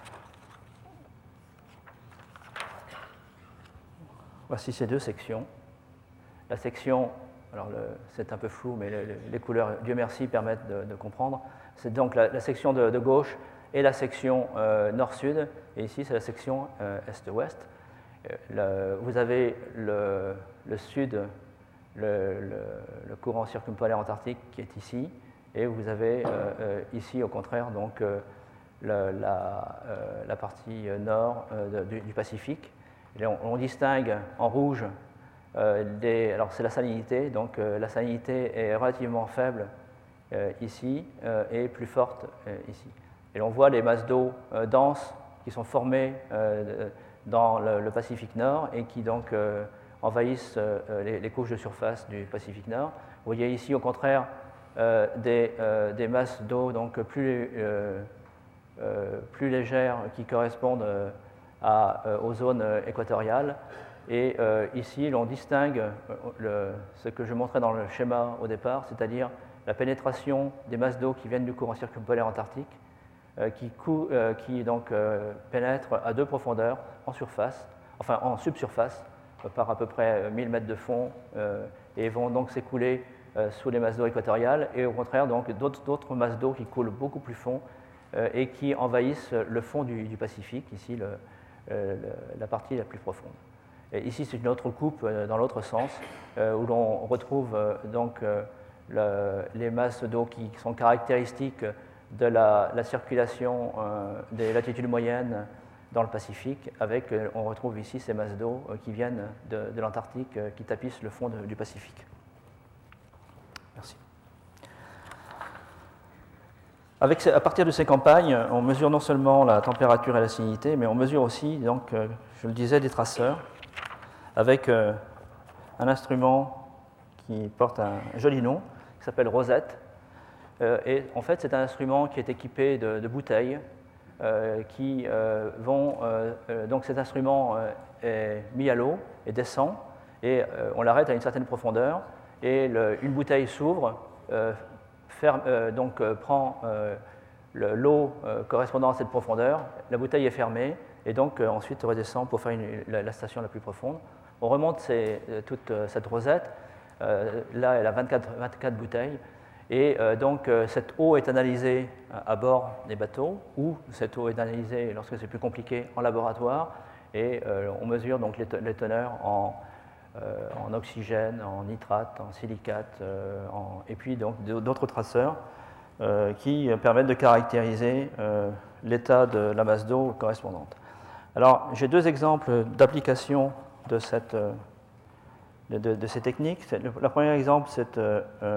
Voici ces deux sections. La section, alors c'est un peu flou, mais les, les couleurs, Dieu merci, permettent de, de comprendre. C'est donc la, la section de, de gauche et la section euh, nord-sud, et ici c'est la section euh, est-ouest. Euh, vous avez le, le sud, le, le, le courant circumpolaire antarctique qui est ici, et vous avez euh, euh, ici au contraire donc, euh, le, la, euh, la partie nord euh, de, du, du Pacifique. Et on, on distingue en rouge, euh, des, alors c'est la salinité, donc euh, la salinité est relativement faible euh, ici euh, et plus forte euh, ici. Et on voit les masses d'eau euh, denses qui sont formées euh, dans le, le Pacifique Nord et qui donc euh, envahissent euh, les, les couches de surface du Pacifique Nord. Vous voyez ici au contraire euh, des, euh, des masses d'eau donc plus, euh, euh, plus légères qui correspondent euh, à, euh, aux zones équatoriales. Et euh, ici, l'on distingue euh, le, ce que je montrais dans le schéma au départ, c'est-à-dire la pénétration des masses d'eau qui viennent du courant circumpolaire antarctique, euh, qui, cou, euh, qui donc euh, pénètrent à deux profondeurs en surface, enfin en subsurface, euh, par à peu près mille mètres de fond, euh, et vont donc s'écouler euh, sous les masses d'eau équatoriales, et au contraire, donc d'autres masses d'eau qui coulent beaucoup plus fond euh, et qui envahissent le fond du, du Pacifique, ici le, euh, le, la partie la plus profonde. Et ici, c'est une autre coupe euh, dans l'autre sens, euh, où l'on retrouve euh, donc euh, le, les masses d'eau qui sont caractéristiques de la, la circulation euh, des latitudes moyennes dans le Pacifique, avec, euh, on retrouve ici ces masses d'eau euh, qui viennent de, de l'Antarctique, euh, qui tapissent le fond de, du Pacifique. Merci. Avec, à partir de ces campagnes, on mesure non seulement la température et la salinité, mais on mesure aussi, donc, euh, je le disais, des traceurs, avec euh, un instrument qui porte un joli nom, qui s'appelle Rosette. Euh, et en fait, c'est un instrument qui est équipé de, de bouteilles euh, qui euh, vont... Euh, euh, donc cet instrument euh, est mis à l'eau et descend, et euh, on l'arrête à une certaine profondeur, et le, une bouteille s'ouvre, euh, euh, donc euh, prend euh, l'eau euh, correspondant à cette profondeur, la bouteille est fermée, et donc euh, ensuite redescend pour faire une, la, la station la plus profonde. On remonte ces, toute euh, cette rosette, euh, là elle a vingt-quatre, vingt-quatre bouteilles, et euh, donc euh, cette eau est analysée à, à bord des bateaux, ou cette eau est analysée, lorsque c'est plus compliqué, en laboratoire, et euh, on mesure donc les, les teneurs en, euh, en oxygène, en nitrate, en silicate, euh, en, et puis donc d'autres traceurs euh, qui permettent de caractériser euh, l'état de la masse d'eau correspondante. Alors j'ai deux exemples d'application de, cette, de, de, de ces techniques. Le, le premier exemple, c'est euh,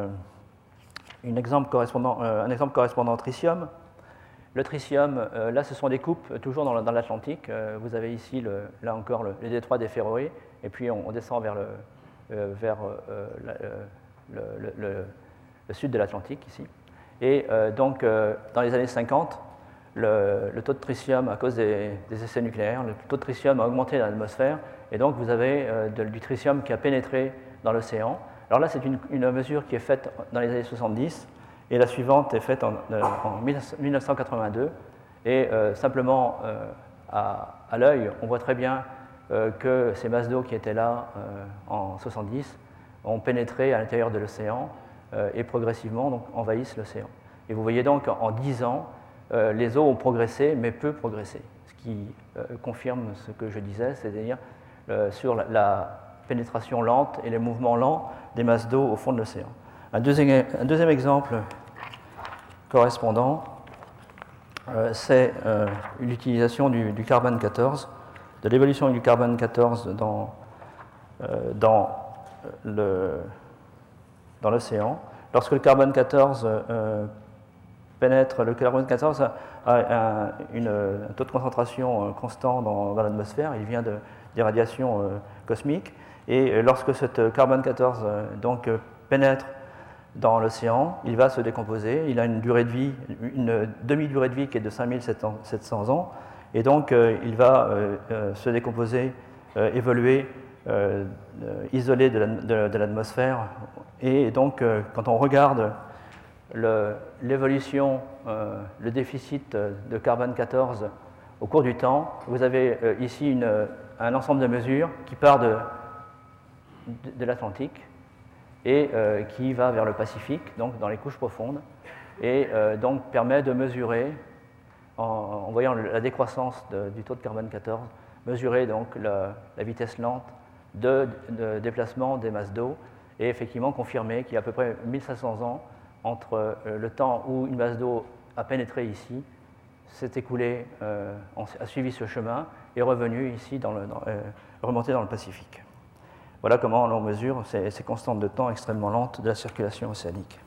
une exemple correspondant, euh, un exemple correspondant au tritium. Le tritium, euh, là, ce sont des coupes toujours dans, dans l'Atlantique. Euh, vous avez ici, le, là encore, le, le détroit des Féroé, et puis on, on descend vers le, euh, vers, euh, la, le, le, le, le sud de l'Atlantique, ici. Et euh, donc, euh, dans les années cinquante, le, le taux de tritium, à cause des, des essais nucléaires, le taux de tritium a augmenté dans l'atmosphère, et donc vous avez euh, de, du tritium qui a pénétré dans l'océan. Alors là, c'est une, une mesure qui est faite dans les années soixante-dix, et la suivante est faite en, en mille neuf cent quatre-vingt-deux. Et euh, simplement, euh, à, à l'œil, on voit très bien euh, que ces masses d'eau qui étaient là euh, en soixante-dix ont pénétré à l'intérieur de l'océan euh, et progressivement donc, envahissent l'océan. Et vous voyez donc en dix ans, euh, les eaux ont progressé, mais peu progressé, ce qui euh, confirme ce que je disais, c'est-à-dire euh, sur la, la pénétration lente et les mouvements lents des masses d'eau au fond de l'océan. Un deuxième, un deuxième exemple correspondant, euh, c'est euh, l'utilisation du, du carbone quatorze, de l'évolution du carbone quatorze dans, euh, dans, le, dans l'océan. Lorsque le carbone quatorze euh, pénètre, le carbone quatorze a un, une, un taux de concentration constant dans, dans l'atmosphère, il vient de, des radiations euh, cosmiques, et lorsque ce carbone quatorze euh, donc, pénètre dans l'océan, il va se décomposer. Il a une durée de vie, une demi-durée de vie qui est de cinq mille sept cents ans, et donc euh, il va euh, euh, se décomposer, euh, évoluer, euh, euh, isolé de l'atmosphère. Et donc, euh, quand on regarde l'évolution, euh, le déficit de carbone quatorze au cours du temps. Vous avez euh, ici une, un ensemble de mesures qui part de, de, de l'Atlantique et euh, qui va vers le Pacifique, donc dans les couches profondes, et euh, donc permet de mesurer, en, en voyant la décroissance de, du taux de carbone quatorze, mesurer donc la, la vitesse lente de, de déplacement des masses d'eau, et effectivement confirmer qu'il y a à peu près mille cinq cents ans entre le temps où une masse d'eau a pénétré ici, s'est écoulée, euh, a suivi ce chemin, et est revenu ici, dans le, dans, euh, remonté dans le Pacifique. Voilà comment on mesure ces, ces constantes de temps extrêmement lentes de la circulation océanique.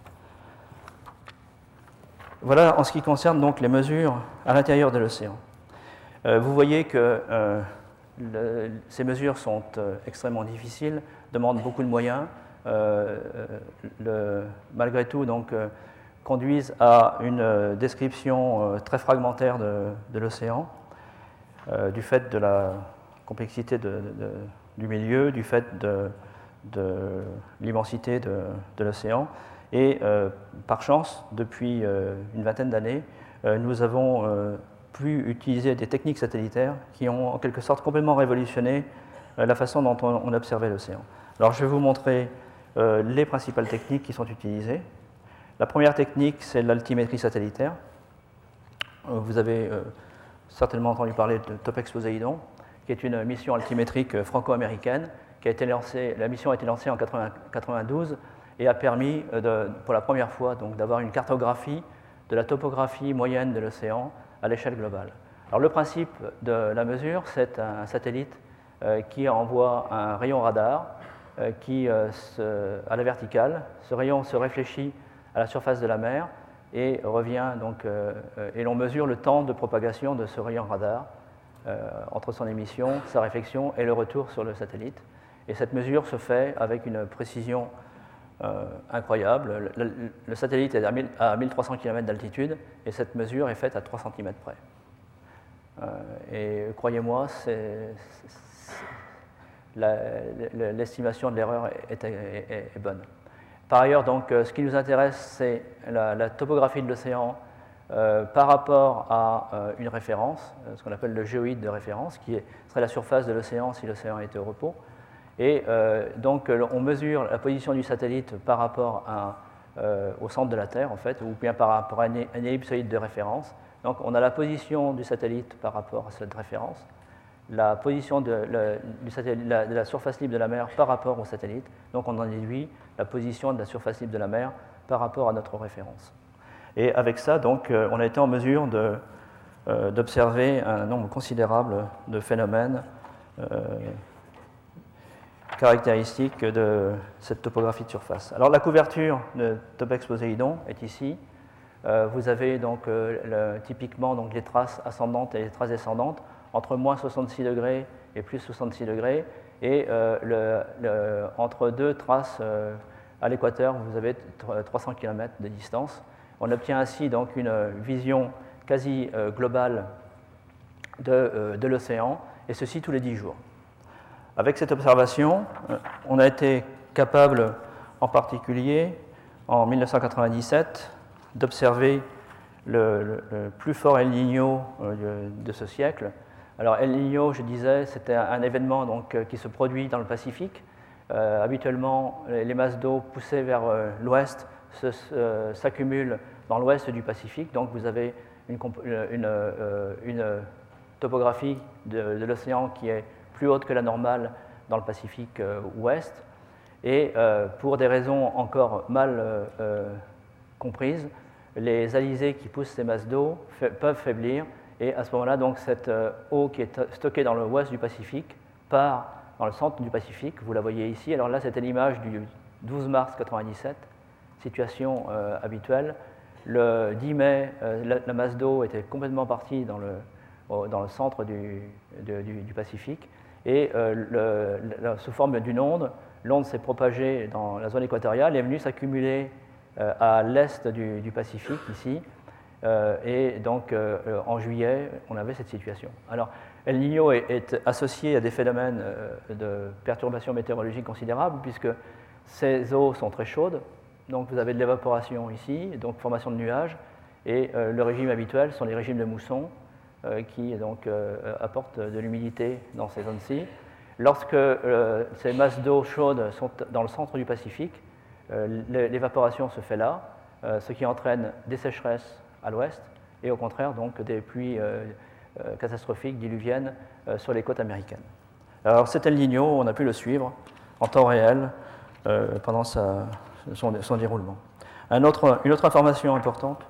Voilà en ce qui concerne donc les mesures à l'intérieur de l'océan. Euh, vous voyez que euh, le, ces mesures sont euh, extrêmement difficiles, demandent beaucoup de moyens, euh, le, malgré tout donc, euh, conduisent à une euh, description euh, très fragmentaire de, de l'océan, euh, du fait de la complexité de, de, du milieu, du fait de, de l'immensité de, de l'océan. Et euh, par chance, depuis euh, une vingtaine d'années, euh, nous avons euh, pu utiliser des techniques satellitaires qui ont en quelque sorte complètement révolutionné euh, la façon dont on, on observait l'océan. Alors je vais vous montrer euh, les principales techniques qui sont utilisées. La première technique, c'est l'altimétrie satellitaire. Euh, vous avez euh, certainement entendu parler de Topex Poséidon, qui est une mission altimétrique franco-américaine, qui a été lancée, la mission a été lancée en mille neuf cent quatre-vingt-douze et a permis de, pour la première fois d'avoir une cartographie de la topographie moyenne de l'océan à l'échelle globale. Alors le principe de la mesure, c'est un satellite euh, qui envoie un rayon radar euh, qui, euh, se, à la verticale. Ce rayon se réfléchit à la surface de la mer et revient donc, euh, et l'on mesure le temps de propagation de ce rayon radar euh, entre son émission, sa réflexion et le retour sur le satellite. Et cette mesure se fait avec une précision Euh, incroyable. Le, le, le satellite est à mille trois cents kilomètres d'altitude et cette mesure est faite à trois centimètres près. Euh, et croyez-moi, l'estimation de l'erreur est, est, est, est bonne. Par ailleurs, donc, ce qui nous intéresse, c'est la, la topographie de l'océan euh, par rapport à euh, une référence, ce qu'on appelle le géoïde de référence, qui est, serait la surface de l'océan si l'océan était au repos. Et euh, donc, on mesure la position du satellite par rapport à, euh, au centre de la Terre, en fait, ou bien par rapport à une, une ellipsoïde de référence. Donc, on a la position du satellite par rapport à cette référence, la position de, le, du satellite, la, de la surface libre de la mer par rapport au satellite. Donc, on en déduit la position de la surface libre de la mer par rapport à notre référence. Et avec ça, donc, on a été en mesure de, euh, d'observer un nombre considérable de phénomènes euh, caractéristique de cette topographie de surface. Alors la couverture de Topex Poséidon est ici. Euh, vous avez donc euh, le, typiquement donc, les traces ascendantes et les traces descendantes entre moins soixante-six degrés et plus soixante-six degrés. Et euh, le, le, entre deux traces euh, à l'équateur, vous avez trois cents kilomètres de distance. On obtient ainsi donc une vision quasi euh, globale de, euh, de l'océan, et ceci tous les dix jours. Avec cette observation, on a été capable, en particulier, en mille neuf cent quatre-vingt-dix-sept, d'observer le, le, le plus fort El Niño de ce siècle. Alors El Niño, je disais, c'était un événement donc, qui se produit dans le Pacifique. Euh, habituellement, les masses d'eau poussées vers euh, l'ouest s'accumulent dans l'ouest du Pacifique. Donc vous avez une, une, euh, une topographie de, de l'océan qui est plus haute que la normale dans le Pacifique euh, ouest. Et euh, pour des raisons encore mal euh, comprises, les alizés qui poussent ces masses d'eau peuvent faiblir. Et à ce moment-là, donc, cette euh, eau qui est stockée dans l'ouest du Pacifique part dans le centre du Pacifique. Vous la voyez ici. Alors là, c'était l'image du douze mars mille neuf cent quatre-vingt-dix-sept, situation euh, habituelle. Le dix mai, euh, la, la masse d'eau était complètement partie dans le, au, dans le centre du, de, du, du Pacifique. Et euh, le, le, sous forme d'une onde, l'onde s'est propagée dans la zone équatoriale et est venue s'accumuler euh, à l'est du, du Pacifique, ici. Euh, et donc, euh, en juillet, on avait cette situation. Alors, El Niño est, est associé à des phénomènes euh, de perturbations météorologiques considérables, puisque ces eaux sont très chaudes, donc vous avez de l'évaporation ici, donc formation de nuages, et euh, le régime habituel sont les régimes de mousson euh, qui donc, euh, apportent de l'humidité dans ces zones-ci. Lorsque euh, ces masses d'eau chaude sont dans le centre du Pacifique, euh, l'évaporation se fait là, euh, ce qui entraîne des sécheresses à l'ouest et au contraire donc des pluies euh, euh, catastrophiques diluviennes euh, sur les côtes américaines. Alors cet El Niño, on a pu le suivre en temps réel euh, pendant sa, son, son déroulement. Un autre, une autre information importante,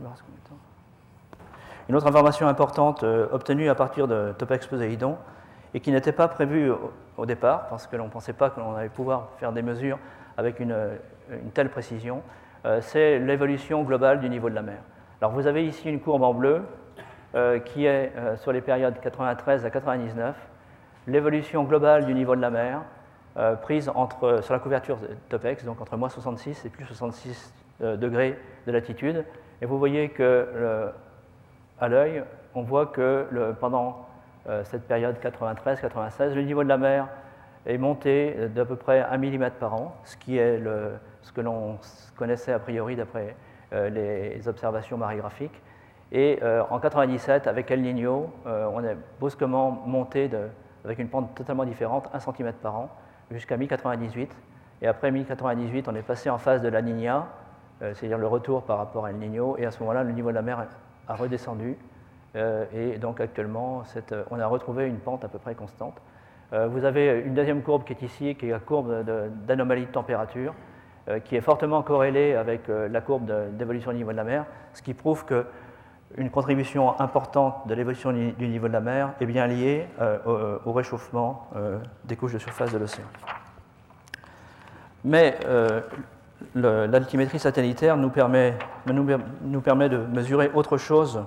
une autre information importante euh, obtenue à partir de Topex Poséidon et qui n'était pas prévue au, au départ parce que l'on ne pensait pas que l'on allait pouvoir faire des mesures avec une, une telle précision, euh, c'est l'évolution globale du niveau de la mer. Alors vous avez ici une courbe en bleu euh, qui est euh, sur les périodes quatre-vingt-treize à quatre-vingt-dix-neuf, l'évolution globale du niveau de la mer euh, prise entre, sur la couverture de Topex, donc entre moins soixante-six et plus soixante-six euh, degrés de latitude. Et vous voyez que, le, à l'œil, on voit que le, pendant euh, cette période quatre-vingt-treize quatre-vingt-seize, le niveau de la mer est monté d'à peu près un millimètre par an, ce qui est le, ce que l'on connaissait a priori d'après euh, les observations marégraphiques. Et euh, en quatre-vingt-dix-sept, avec El Niño, euh, on est brusquement monté de, avec une pente totalement différente, un centimètre par an, jusqu'à mi quatre-vingt-dix-huit. Et après mi quatre-vingt-dix-huit, on est passé en phase de la Niña, euh, c'est-à-dire le retour par rapport à El Niño, et à ce moment-là, le niveau de la mer a redescendu. Euh, et donc actuellement, cette, on a retrouvé une pente à peu près constante. Euh, vous avez une deuxième courbe qui est ici, qui est la courbe d'anomalie de, de température, euh, qui est fortement corrélée avec euh, la courbe d'évolution du niveau de la mer, ce qui prouve que une contribution importante de l'évolution du niveau de la mer est bien liée euh, au, au réchauffement euh, des couches de surface de l'océan. Mais euh, l'altimétrie satellitaire nous permet, nous, nous permet de mesurer autre chose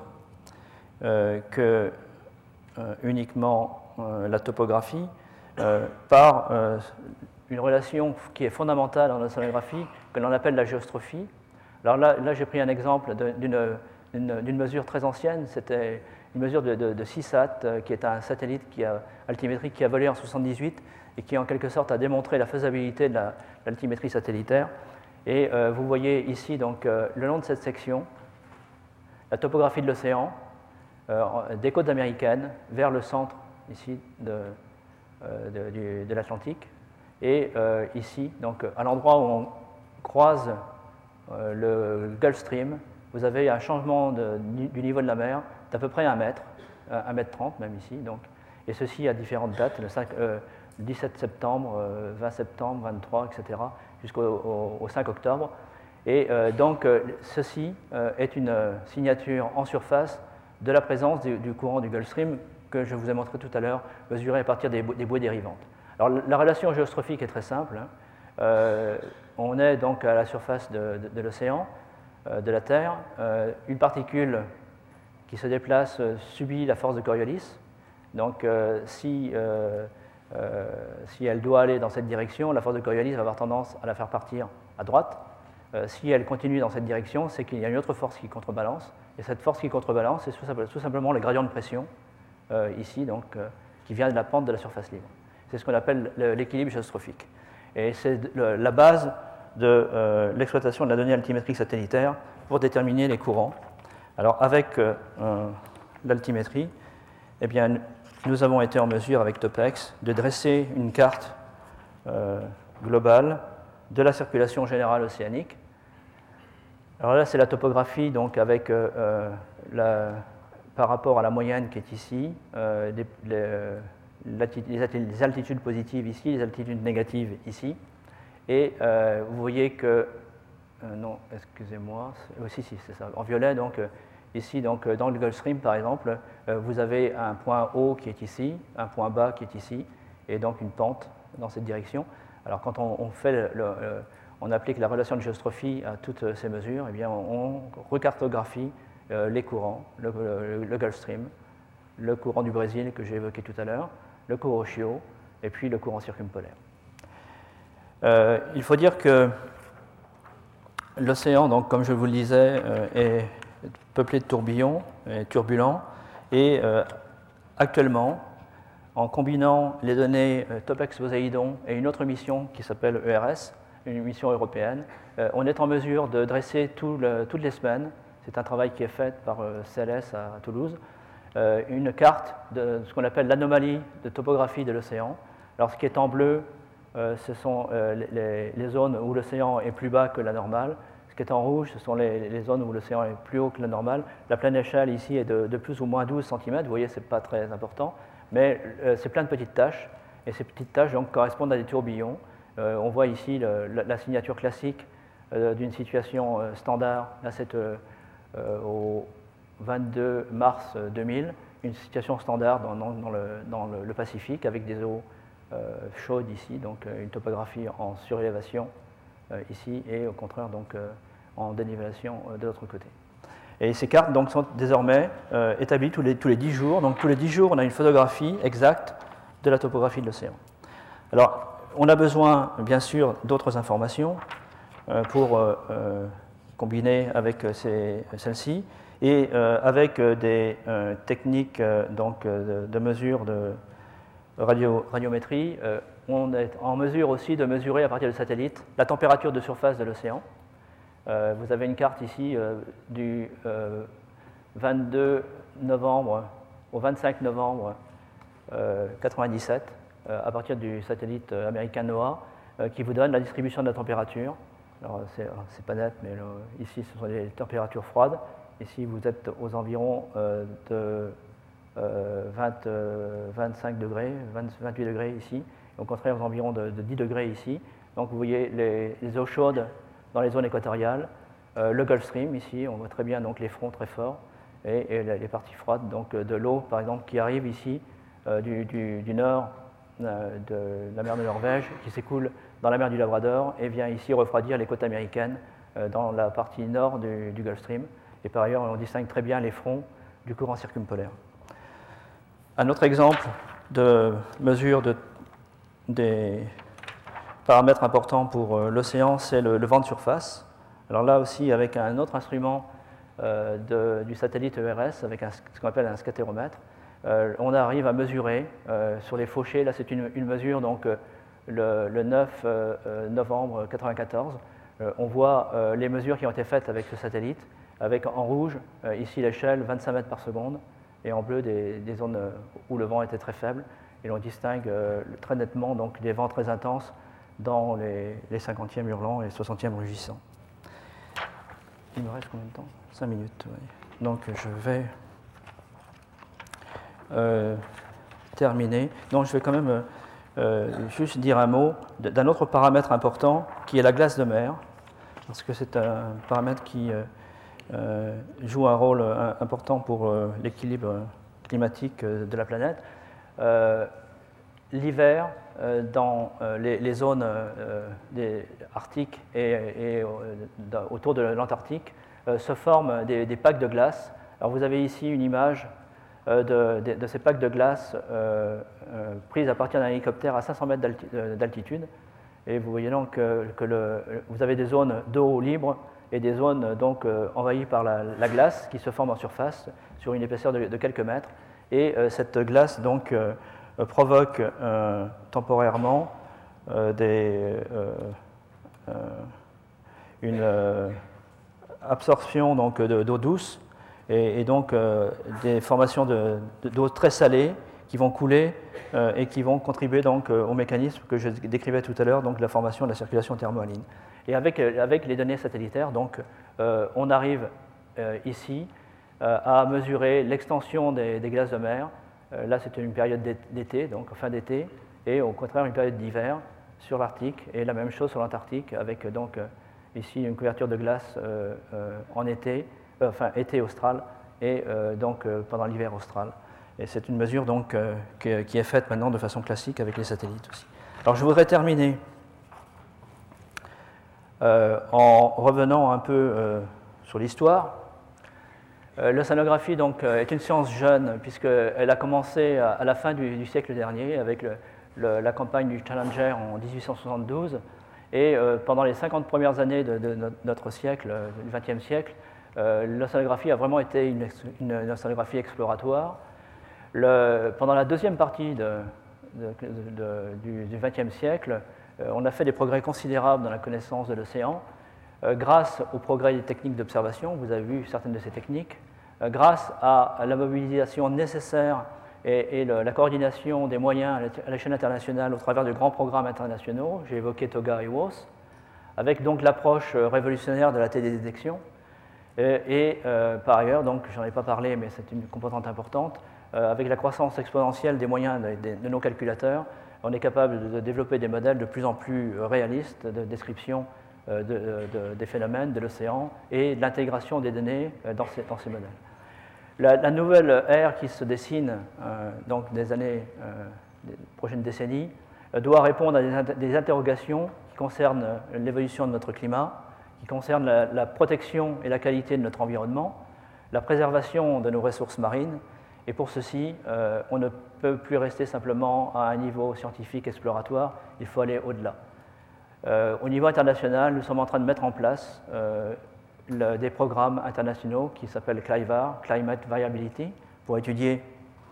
euh, que euh, uniquement euh, la topographie euh, par euh, une relation qui est fondamentale en océanographie, que l'on appelle la géostrophie. Alors là, là j'ai pris un exemple d'une d'une mesure très ancienne, c'était une mesure de, de, de CISAT, euh, qui est un satellite qui a, altimétrique qui a volé en soixante-dix-huit et qui en quelque sorte a démontré la faisabilité de l'altimétrie la, satellitaire. Et euh, vous voyez ici donc euh, le long de cette section la topographie de l'océan, euh, des côtes américaines vers le centre ici de, euh, de, de l'Atlantique, et euh, ici donc à l'endroit où on croise euh, le Gulf Stream, vous avez un changement de, du niveau de la mer d'à peu près un mètre, un mètre trente même ici, donc, et ceci à différentes dates, le, cinq, euh, le dix-sept septembre, euh, vingt septembre, vingt-trois, et cetera, jusqu'au au, au cinq octobre. Et euh, donc euh, ceci euh, est une euh, signature en surface de la présence du, du courant du Gulf Stream que je vous ai montré tout à l'heure, mesuré à partir des, des bouées dérivantes. Alors la relation géostrophique est très simple, hein. euh, on est donc à la surface de, de, de l'océan, de la Terre, euh, une particule qui se déplace euh, subit la force de Coriolis. Donc euh, si, euh, euh, si elle doit aller dans cette direction, la force de Coriolis va avoir tendance à la faire partir à droite. Euh, si elle continue dans cette direction, c'est qu'il y a une autre force qui contrebalance. Et cette force qui contrebalance, c'est tout simplement le gradient de pression, euh, ici, donc, euh, qui vient de la pente de la surface libre. C'est ce qu'on appelle l'équilibre géostrophique. Et c'est la base de euh, l'exploitation de la donnée altimétrique satellitaire pour déterminer les courants. Alors avec euh, euh, l'altimétrie, eh bien, nous avons été en mesure avec Topex de dresser une carte euh, globale de la circulation générale océanique. Alors là, c'est la topographie donc avec euh, euh, la, par rapport à la moyenne qui est ici, euh, les, les, les altitudes positives ici, les altitudes négatives ici. Et euh, vous voyez que, euh, non, excusez-moi, aussi si, c'est ça, en violet, donc euh, ici, donc, dans le Gulf Stream par exemple, euh, vous avez un point haut qui est ici, un point bas qui est ici, et donc une pente dans cette direction. Alors quand on, on fait, le, le, on applique la relation de géostrophie à toutes ces mesures, eh bien on, on recartographie euh, les courants, le, le, le Gulf Stream, le courant du Brésil que j'ai évoqué tout à l'heure, le Kuroshio, et puis le courant circumpolaire. Euh, il faut dire que l'océan, donc, comme je vous le disais, euh, est peuplé de tourbillons, est turbulent, et euh, actuellement, en combinant les données euh, Topex Poséidon et une autre mission qui s'appelle E R S, une mission européenne. Euh, on est en mesure de dresser tout le, toutes les semaines, c'est un travail qui est fait par euh, C L S à, à Toulouse, euh, une carte de ce qu'on appelle l'anomalie de topographie de l'océan. Alors ce qui est en bleu, euh, ce sont euh, les, les zones où l'océan est plus bas que la normale. Ce qui est en rouge, ce sont les, les zones où l'océan est plus haut que la normale. La pleine échelle ici est de, de plus ou moins douze centimètres. Vous voyez, ce n'est pas très important, mais euh, c'est plein de petites taches. Et ces petites taches donc, correspondent à des tourbillons. Euh, on voit ici le, la, la signature classique euh, d'une situation euh, standard. Là, c'est euh, euh, au vingt-deux mars deux mille, une situation standard dans, dans, dans, le, dans le, le Pacifique avec des eaux euh, chaudes ici, donc euh, une topographie en surélévation euh, ici et au contraire donc, euh, en dénivellation euh, de l'autre côté. Et ces cartes donc, sont désormais euh, établies tous les, tous les dix jours. Donc tous les dix jours, on a une photographie exacte de la topographie de l'océan. Alors, on a besoin, bien sûr, d'autres informations euh, pour euh, euh, combiner avec ces, celles-ci et euh, avec euh, des euh, techniques euh, donc, de, de mesure de radio, radiométrie, euh, on est en mesure aussi de mesurer à partir de satellites la température de surface de l'océan. Euh, vous avez une carte ici euh, du euh, vingt-deux novembre au vingt-cinq novembre euh, quatre-vingt-dix-sept, euh, à partir du satellite américain NOAA, euh, qui vous donne la distribution de la température. Alors, c'est pas net, mais là, ici, ce sont les températures froides. Ici, vous êtes aux environs euh, de euh, vingt, euh, vingt-cinq degrés, vingt, vingt-huit degrés ici, et au contraire, aux environs de, de dix degrés ici. Donc, vous voyez les, les eaux chaudes dans les zones équatoriales, euh, le Gulf Stream ici, on voit très bien donc, les fronts très forts, et, et les parties froides donc, de l'eau, par exemple, qui arrive ici euh, du, du, du nord euh, de la mer de Norvège, qui s'écoule dans la mer du Labrador et vient ici refroidir les côtes américaines euh, dans la partie nord du, du Gulf Stream. Et par ailleurs, on distingue très bien les fronts du courant circumpolaire. Un autre exemple de mesure de, des paramètres importants pour euh, l'océan, c'est le, le vent de surface. Alors là aussi, avec un autre instrument euh, de, du satellite E R S, avec un, ce qu'on appelle un scatéromètre, euh, on arrive à mesurer euh, sur les fauchés. Là, c'est une, une mesure donc, euh, le, le neuf novembre mille neuf cent quatre-vingt-quatorze. Euh, on voit euh, les mesures qui ont été faites avec ce satellite, avec en rouge, euh, ici l'échelle, vingt-cinq mètres par seconde, et en bleu, des, des zones où le vent était très faible. Et l'on distingue euh, très nettement donc, des vents très intenses dans les, les cinquantièmes hurlants et les soixantièmes rugissants. Il me reste combien de temps? cinq minutes, oui. Donc je vais euh, terminer. Donc je vais quand même euh, juste dire un mot d'un autre paramètre important qui est la glace de mer, parce que c'est un paramètre qui euh, euh, joue un rôle euh, important pour euh, l'équilibre climatique euh, de la planète. Euh, L'hiver, euh, dans euh, les, les zones euh, des arctiques et, et euh, autour de l'Antarctique, euh, se forment des, des packs de glace. Alors vous avez ici une image euh, de, de, de ces packs de glace euh, euh, prises à partir d'un hélicoptère à cinq cents mètres d'altitude. Et vous voyez donc que, que le, vous avez des zones d'eau libre et des zones donc euh, envahies par la, la glace qui se forment en surface sur une épaisseur de, de quelques mètres. Et euh, cette glace donc euh, provoque euh, temporairement euh, des, euh, euh, une euh, absorption donc, d'eau douce et, et donc euh, des formations d'eau de, de, très salée qui vont couler euh, et qui vont contribuer donc, au mécanisme que je décrivais tout à l'heure, donc la formation de la circulation thermohaline. Et avec, avec les données satellitaires, donc, euh, on arrive euh, ici euh, à mesurer l'extension des, des glaces de mer. Là, c'était une période d'été, donc fin d'été, et au contraire une période d'hiver sur l'Arctique, et la même chose sur l'Antarctique, avec donc ici une couverture de glace euh, euh, en été, euh, enfin été austral, et euh, donc euh, pendant l'hiver austral. Et c'est une mesure donc euh, qui, qui est faite maintenant de façon classique avec les satellites aussi. Alors je voudrais terminer euh, en revenant un peu euh, sur l'histoire. Euh, L'océanographie donc, euh, est une science jeune, puisqu'elle a commencé à, à la fin du, du siècle dernier avec le, le, la campagne du Challenger en dix-huit cent soixante-douze. Et euh, pendant les cinquante premières années de, de notre siècle, euh, du vingtième siècle, euh, l'océanographie a vraiment été une, une, une océanographie exploratoire. Le, pendant la deuxième partie de, de, de, du, du vingtième siècle, Euh, on a fait des progrès considérables dans la connaissance de l'océan, euh, grâce aux progrès des techniques d'observation, vous avez vu certaines de ces techniques, euh, grâce à, à la mobilisation nécessaire et, et le, la coordination des moyens à l'échelle internationale au travers de grands programmes internationaux, j'ai évoqué TOGA et W O S, avec donc l'approche révolutionnaire de la télédétection. Et, et euh, par ailleurs, donc j'en ai pas parlé, mais c'est une composante importante, euh, avec la croissance exponentielle des moyens de, de, de nos calculateurs, on est capable de développer des modèles de plus en plus réalistes de description euh, de, de, des phénomènes de l'océan et de l'intégration des données dans ces, dans ces modèles. La, la nouvelle ère qui se dessine euh, donc des années, euh, des prochaines décennies, euh, doit répondre à des, inter des interrogations qui concernent l'évolution de notre climat, qui concernent la, la protection et la qualité de notre environnement, la préservation de nos ressources marines. Et pour ceci, euh, on ne peut plus rester simplement à un niveau scientifique exploratoire, il faut aller au-delà. Euh, au niveau international, nous sommes en train de mettre en place euh, le, des programmes internationaux qui s'appellent CLIVAR, Climate Variability, pour étudier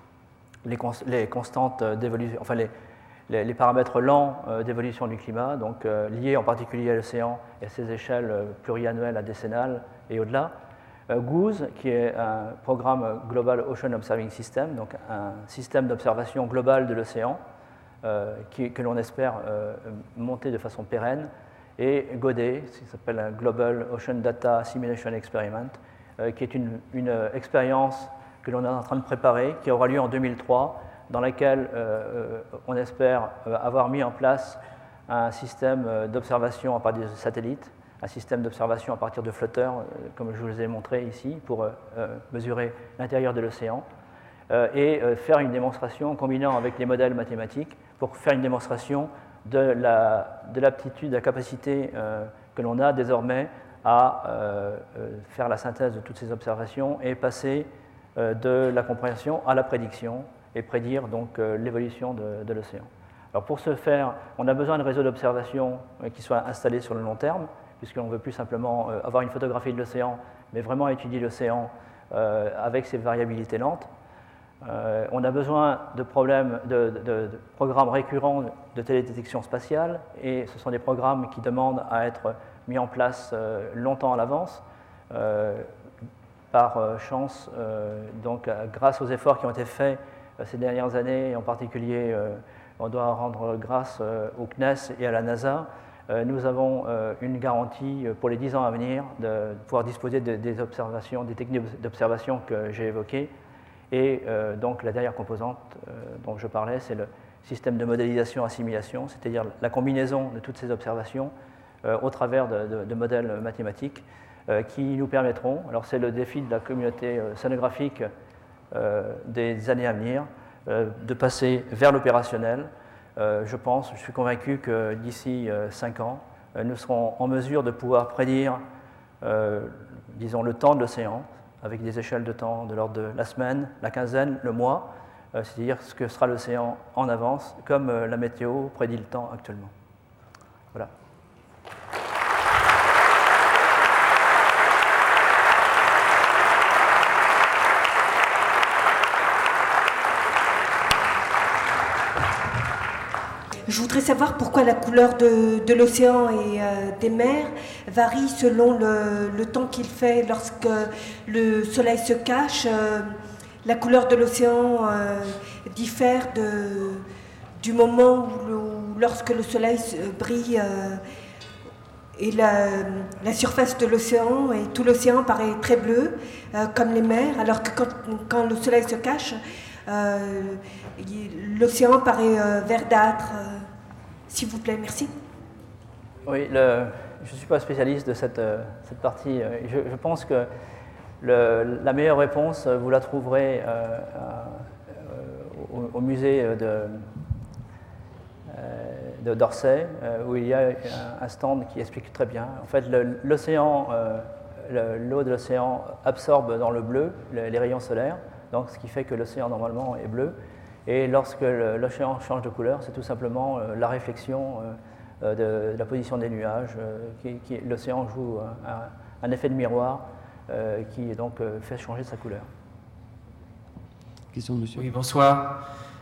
les, cons les constantes d'évolution, enfin les, les, les paramètres lents euh, d'évolution du climat, donc euh, liés en particulier à l'océan et à ses échelles pluriannuelles à décennales et au-delà. GOOS, qui est un programme Global Ocean Observing System, donc un système d'observation global de l'océan, euh, que l'on espère euh, monter de façon pérenne, et GODE, qui s'appelle un Global Ocean Data Assimilation Experiment, euh, qui est une, une expérience que l'on est en train de préparer, qui aura lieu en deux mille trois, dans laquelle euh, on espère avoir mis en place un système d'observation à partir des satellites, un système d'observation à partir de flotteurs, euh, comme je vous les ai montré ici, pour euh, mesurer l'intérieur de l'océan, euh, et euh, faire une démonstration en combinant avec les modèles mathématiques pour faire une démonstration de l'aptitude, de, de la capacité euh, que l'on a désormais à euh, faire la synthèse de toutes ces observations et passer euh, de la compréhension à la prédiction et prédire donc euh, l'évolution de, de l'océan. Alors pour ce faire, on a besoin de réseaux d'observation euh, qui soient installés sur le long terme, puisqu'on ne veut plus simplement euh, avoir une photographie de l'océan, mais vraiment étudier l'océan euh, avec ses variabilités lentes. Euh, on a besoin de, problèmes, de, de, de programmes récurrents de télédétection spatiale, et ce sont des programmes qui demandent à être mis en place euh, longtemps à l'avance. Euh, par euh, chance, euh, donc, euh, grâce aux efforts qui ont été faits euh, ces dernières années, et en particulier, euh, on doit rendre grâce euh, au C N E S et à la NASA, euh, nous avons euh, une garantie pour les dix ans à venir de pouvoir disposer de, des observations, des techniques d'observation que j'ai évoquées. Et euh, donc la dernière composante euh, dont je parlais, c'est le système de modélisation-assimilation, c'est-à-dire la combinaison de toutes ces observations euh, au travers de, de, de modèles mathématiques euh, qui nous permettront, alors c'est le défi de la communauté euh, scénographique euh, des années à venir, euh, de passer vers l'opérationnel. Euh, je pense, je suis convaincu que d'ici euh, cinq ans, euh, nous serons en mesure de pouvoir prédire, euh, disons, le temps de l'océan, avec des échelles de temps de l'ordre de la semaine, la quinzaine, le mois, euh, c'est-à-dire ce que sera l'océan en avance, comme euh, la météo prédit le temps actuellement. Voilà. Je voudrais savoir pourquoi la couleur de, de l'océan et euh, des mers varie selon le, le temps qu'il fait lorsque le soleil se cache. Euh, la couleur de l'océan euh, diffère de, du moment où, le, où lorsque le soleil brille euh, et la, la surface de l'océan, et tout l'océan paraît très bleu, euh, comme les mers, alors que quand, quand le soleil se cache, euh, l'océan paraît euh, verdâtre. Euh, S'il vous plaît, merci. Oui, le, je ne suis pas spécialiste de cette, cette partie. Je, je pense que le, la meilleure réponse, vous la trouverez euh, euh, au, au musée de, euh, de d'Orsay, euh, où il y a un stand qui explique très bien. En fait, l'océan, euh, l'eau de l'océan absorbe dans le bleu les, les rayons solaires, donc ce qui fait que l'océan normalement est bleu. Et lorsque l'océan change de couleur, c'est tout simplement euh, la réflexion euh, de, de la position des nuages. Euh, qui, qui, l'océan joue un, un effet de miroir euh, qui donc euh, fait changer sa couleur. Question, monsieur. Oui, bonsoir.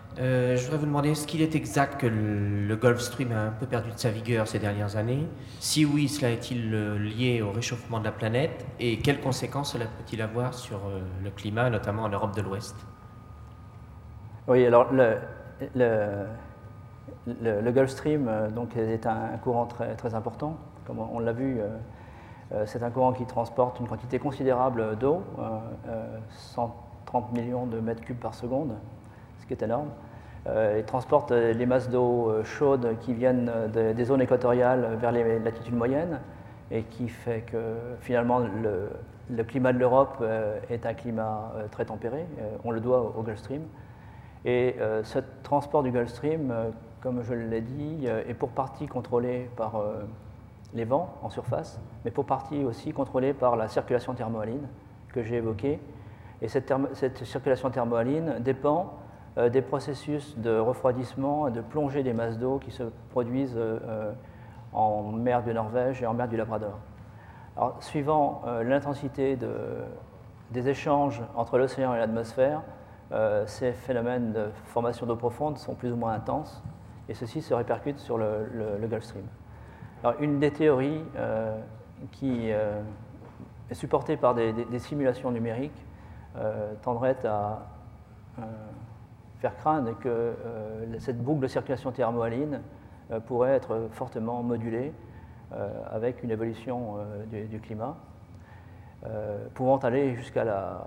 Euh, je voudrais vous demander, est-ce qu'il est exact que le, le Gulf Stream a un peu perdu de sa vigueur ces dernières années? Si oui, cela est-il euh, lié au réchauffement de la planète? Et quelles conséquences cela peut-il avoir sur euh, le climat, notamment en Europe de l'Ouest? Oui, alors le, le, le, le Gulf Stream euh, donc, est un courant très, très important. Comme on, on l'a vu, euh, euh, c'est un courant qui transporte une quantité considérable d'eau, euh, euh, cent trente millions de mètres cubes par seconde, ce qui est énorme. Euh, il transporte les masses d'eau chaudes qui viennent de, des zones équatoriales vers les latitudes moyennes et qui fait que finalement le, le climat de l'Europe euh, est un climat euh, très tempéré. Euh, on le doit au, au Gulf Stream. Et euh, ce transport du Gulf Stream, euh, comme je l'ai dit, euh, est pour partie contrôlé par euh, les vents en surface, mais pour partie aussi contrôlé par la circulation thermohaline que j'ai évoquée. Et cette, thermo, cette circulation thermohaline dépend euh, des processus de refroidissement et de plongée des masses d'eau qui se produisent euh, en mer de Norvège et en mer du Labrador. Alors, suivant euh, l'intensité de, des échanges entre l'océan et l'atmosphère, euh, ces phénomènes de formation d'eau profonde sont plus ou moins intenses, et ceci se répercute sur le, le, le Gulf Stream. Alors, une des théories euh, qui euh, est supportée par des, des, des simulations numériques euh, tendrait à euh, faire craindre que euh, cette boucle de circulation thermohaline euh, pourrait être fortement modulée euh, avec une évolution euh, du, du climat, euh, pouvant aller jusqu'à la,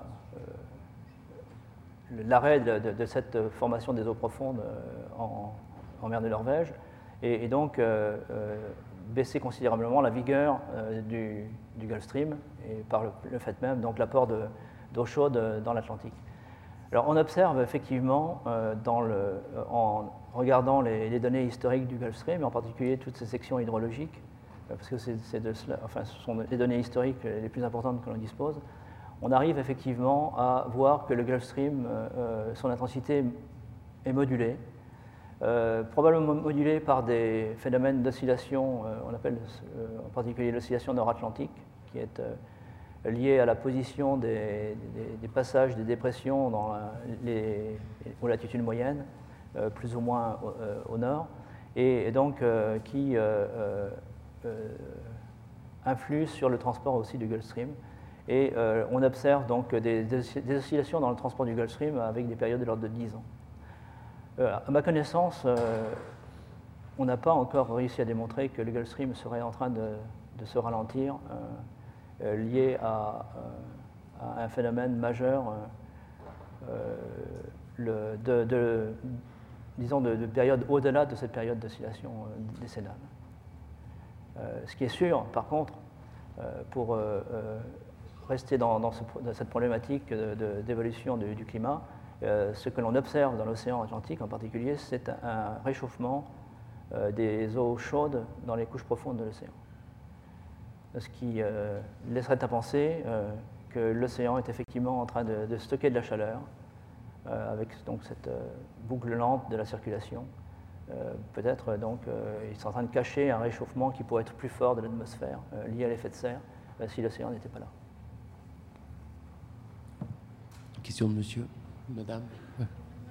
euh, l'arrêt de, de, de cette formation des eaux profondes euh, en, en mer de Norvège, et, et donc euh, euh, baisser considérablement la vigueur euh, du, du Gulf Stream, et par le, le fait même, donc l'apport de, d'eau chaude dans l'Atlantique. Alors on observe effectivement, euh, dans le, euh, en regardant les, les données historiques du Gulf Stream, et en particulier toutes ces sections hydrologiques, euh, parce que c'est, c'est de cela, enfin, ce sont les données historiques les plus importantes que l'on dispose, on arrive effectivement à voir que le Gulf Stream, euh, son intensité est modulée, euh, probablement modulée par des phénomènes d'oscillation, euh, on appelle euh, en particulier l'oscillation nord-atlantique, qui est euh, liée à la position des, des, des passages des dépressions dans la, les, aux latitudes moyennes, euh, plus ou moins au, euh, au nord, et, et donc euh, qui euh, euh, influe sur le transport aussi du Gulf Stream. Et euh, on observe donc des, des oscillations dans le transport du Gulf Stream avec des périodes de l'ordre de dix ans. Euh, à ma connaissance, euh, on n'a pas encore réussi à démontrer que le Gulf Stream serait en train de, de se ralentir, euh, euh, lié à, euh, à un phénomène majeur euh, le, de, de, disons de, de période au-delà de cette période d'oscillation euh, décennale. Euh, ce qui est sûr, par contre, euh, pour euh, euh, rester dans, dans, ce, dans cette problématique de, de, d'évolution du, du climat, euh, ce que l'on observe dans l'océan Atlantique en particulier, c'est un, un réchauffement euh, des eaux chaudes dans les couches profondes de l'océan. Ce qui euh, laisserait à penser euh, que l'océan est effectivement en train de, de stocker de la chaleur, euh, avec donc cette euh, boucle lente de la circulation. Euh, peut-être donc euh, ils sont en train de cacher un réchauffement qui pourrait être plus fort de l'atmosphère, euh, lié à l'effet de serre, euh, si l'océan n'était pas là. Question de monsieur, madame. Ouais.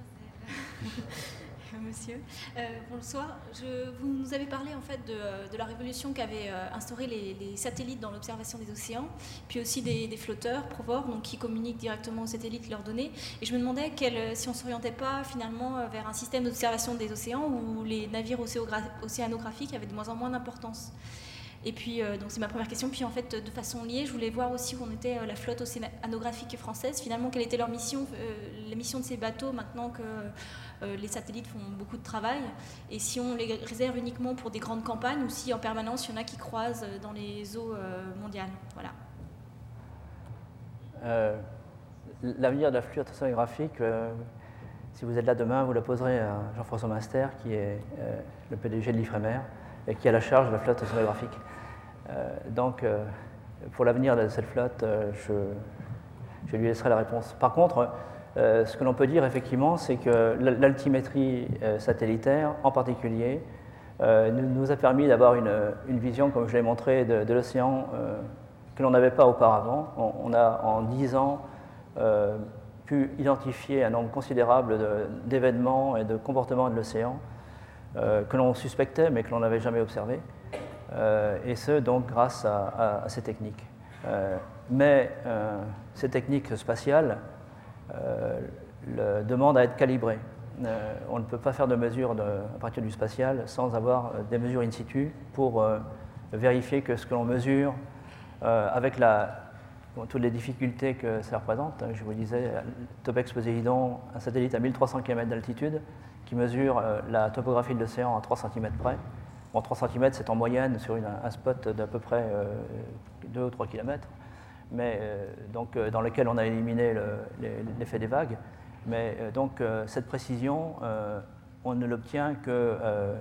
Monsieur, euh, bonsoir. Je, vous nous avez parlé en fait de, de la révolution qu'avaient euh, instauré les, les satellites dans l'observation des océans, puis aussi des, des flotteurs, Provor, donc qui communiquent directement aux satellites leurs données. Et je me demandais quel, si on ne s'orientait pas finalement vers un système d'observation des océans où les navires océanographiques avaient de moins en moins d'importance. Et puis, euh, donc c'est ma première question. Puis en fait, de façon liée, je voulais voir aussi où en était euh, la flotte océanographique française. Finalement, quelle était leur mission, euh, la mission de ces bateaux maintenant que euh, les satellites font beaucoup de travail. Et si on les réserve uniquement pour des grandes campagnes ou si en permanence, il y en a qui croisent dans les eaux euh, mondiales. Voilà. Euh, l'avenir de la flotte océanographique, euh, si vous êtes là demain, vous la poserez à Jean-François Minster, qui est euh, le P D G de l'Ifremer et qui a la charge de la flotte océanographique. Euh, donc, euh, pour l'avenir de cette flotte, euh, je, je lui laisserai la réponse. Par contre, euh, ce que l'on peut dire effectivement, c'est que l'altimétrie euh, satellitaire, en particulier, euh, nous, nous a permis d'avoir une, une vision, comme je l'ai montré, de, de l'océan euh, que l'on n'avait pas auparavant. On, on a en dix ans euh, pu identifier un nombre considérable d'événements et de comportements de l'océan euh, que l'on suspectait mais que l'on n'avait jamais observé, euh, et ce donc grâce à, à, à ces techniques. Euh, mais euh, ces techniques spatiales euh, le, demandent à être calibrées. Euh, on ne peut pas faire de mesures de, à partir du spatial sans avoir des mesures in situ pour euh, vérifier que ce que l'on mesure euh, avec la Bon, toutes les difficultés que ça représente. Je vous disais, Topex Poséidon, un satellite à mille trois cents kilomètres d'altitude qui mesure euh, la topographie de l'océan à trois centimètres près. Bon, trois centimètres, c'est en moyenne sur une, un spot d'à peu près euh, deux ou trois kilomètres, mais, euh, donc, euh, dans lequel on a éliminé l'effet des vagues. Mais euh, donc, euh, cette précision, euh, on ne l'obtient que euh,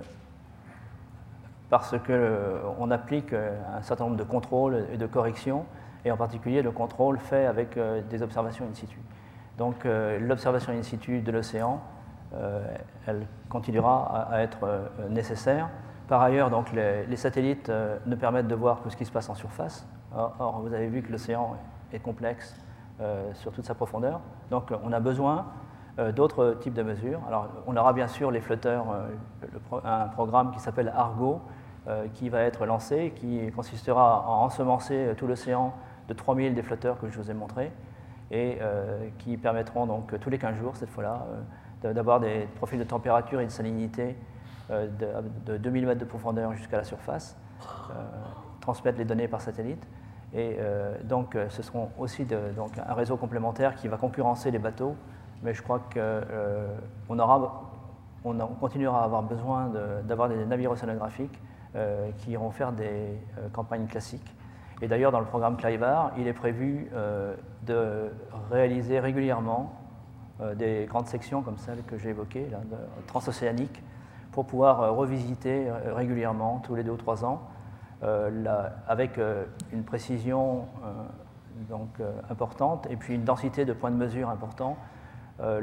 parce qu'on euh, applique un certain nombre de contrôles et de corrections, et en particulier le contrôle fait avec euh, des observations in situ. Donc euh, l'observation in situ de l'océan, euh, elle continuera à, à être euh, nécessaire. Par ailleurs, donc, les, les satellites euh, ne permettent de voir que ce qui se passe en surface. Or, or vous avez vu que l'océan est complexe euh, sur toute sa profondeur. Donc on a besoin euh, d'autres types de mesures. Alors on aura bien sûr les flotteurs, euh, le pro un programme qui s'appelle Argo, euh, qui va être lancé, qui consistera à ensemencer tout l'océan de trois mille des flotteurs que je vous ai montrés, et euh, qui permettront donc tous les quinze jours, cette fois-là, euh, d'avoir des profils de température et de salinité euh, de, de deux mille mètres de profondeur jusqu'à la surface, euh, transmettre les données par satellite. Et euh, donc ce seront aussi de, donc, un réseau complémentaire qui va concurrencer les bateaux, mais je crois qu'on euh, on aura, on, on continuera à avoir besoin d'avoir de, des navires océanographiques euh, qui iront faire des euh, campagnes classiques. Et d'ailleurs, dans le programme Clyvar, il est prévu euh, de réaliser régulièrement euh, des grandes sections comme celle que j'ai évoquée, là, de, transocéaniques, pour pouvoir euh, revisiter euh, régulièrement, tous les deux ou trois ans, euh, la, avec euh, une précision euh, donc, euh, importante et puis une densité de points de mesure important, euh,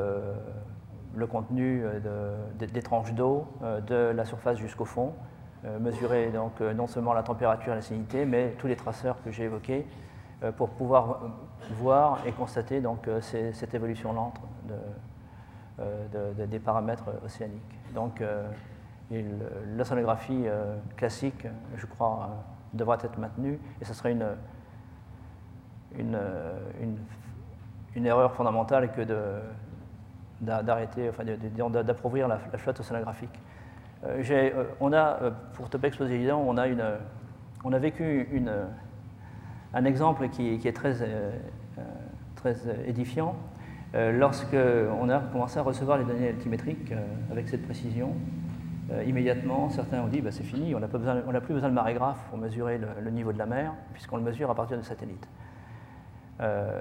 le, le contenu de, de, des tranches d'eau, euh, de la surface jusqu'au fond, Euh, mesurer donc, euh, non seulement la température et la salinité, mais tous les traceurs que j'ai évoqués euh, pour pouvoir voir et constater donc, euh, ces, cette évolution lente de, euh, de, de, des paramètres océaniques. Donc euh, l'océanographie euh, classique, je crois, euh, devra être maintenue, et ce serait une, une, une, une erreur fondamentale que d'arrêter, enfin, d'appauvrir la, la flotte océanographique. Euh, euh, on a, euh, pour Topex Poséidon, on a, une, on a vécu une, un exemple qui, qui est très, euh, très édifiant. Euh, Lorsqu'on a commencé à recevoir les données altimétriques euh, avec cette précision, euh, immédiatement, certains ont dit bah, c'est fini, on n'a plus besoin de marégraphe pour mesurer le, le niveau de la mer, puisqu'on le mesure à partir de satellites. Euh,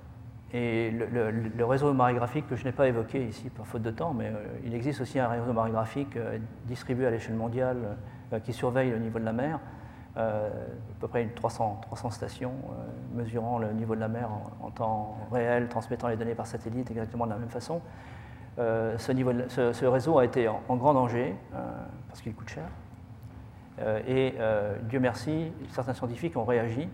Et le, le, le réseau marégraphique que je n'ai pas évoqué ici par faute de temps, mais euh, il existe aussi un réseau marégraphique euh, distribué à l'échelle mondiale euh, qui surveille le niveau de la mer, euh, à peu près trois cents, trois cents stations euh, mesurant le niveau de la mer en, en temps réel, transmettant les données par satellite exactement de la même façon. Euh, ce, niveau de, ce, ce réseau a été en, en grand danger euh, parce qu'il coûte cher. Euh, et euh, Dieu merci, certains scientifiques ont réagi.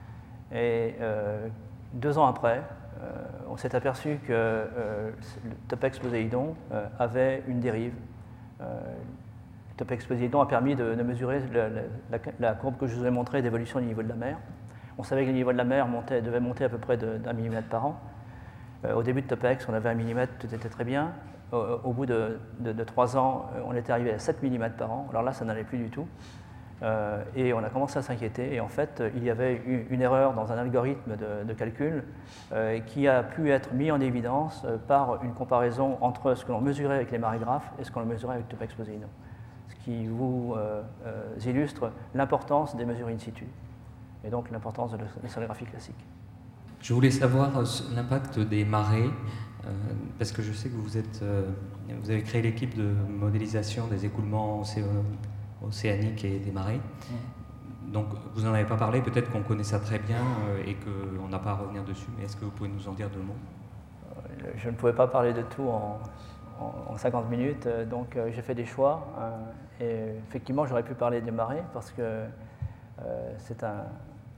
Et euh, deux ans après, Euh, on s'est aperçu que euh, le Topex Poséidon euh, avait une dérive. Euh, le Topex Poséidon a permis de, de mesurer le, le, la, la courbe que je vous ai montrée d'évolution du niveau de la mer. On savait que le niveau de la mer montait, devait monter à peu près d'un millimètre par an. Euh, au début de Topex, on avait un millimètre, tout était très bien. Au, au bout de, de, de trois ans, on était arrivé à sept millimètres par an. Alors là, ça n'allait plus du tout. Euh, et on a commencé à s'inquiéter, et en fait il y avait eu une erreur dans un algorithme de, de calcul euh, qui a pu être mis en évidence euh, par une comparaison entre ce que l'on mesurait avec les marégraphes et ce qu'on mesurait avec Topex Poséidon, ce qui vous euh, euh, illustre l'importance des mesures in situ et donc l'importance de l'océanographie classique. Je voulais savoir l'impact des marées, euh, parce que je sais que vous, êtes, euh, vous avez créé l'équipe de modélisation des écoulements océaniques océanique et des marées. Donc vous n'en avez pas parlé, peut-être qu'on connaît ça très bien euh, et qu'on n'a pas à revenir dessus, mais est-ce que vous pouvez nous en dire deux mots? Je ne pouvais pas parler de tout en, en, en cinquante minutes, donc euh, j'ai fait des choix. Euh, et effectivement, j'aurais pu parler des marées parce que euh, c'est un,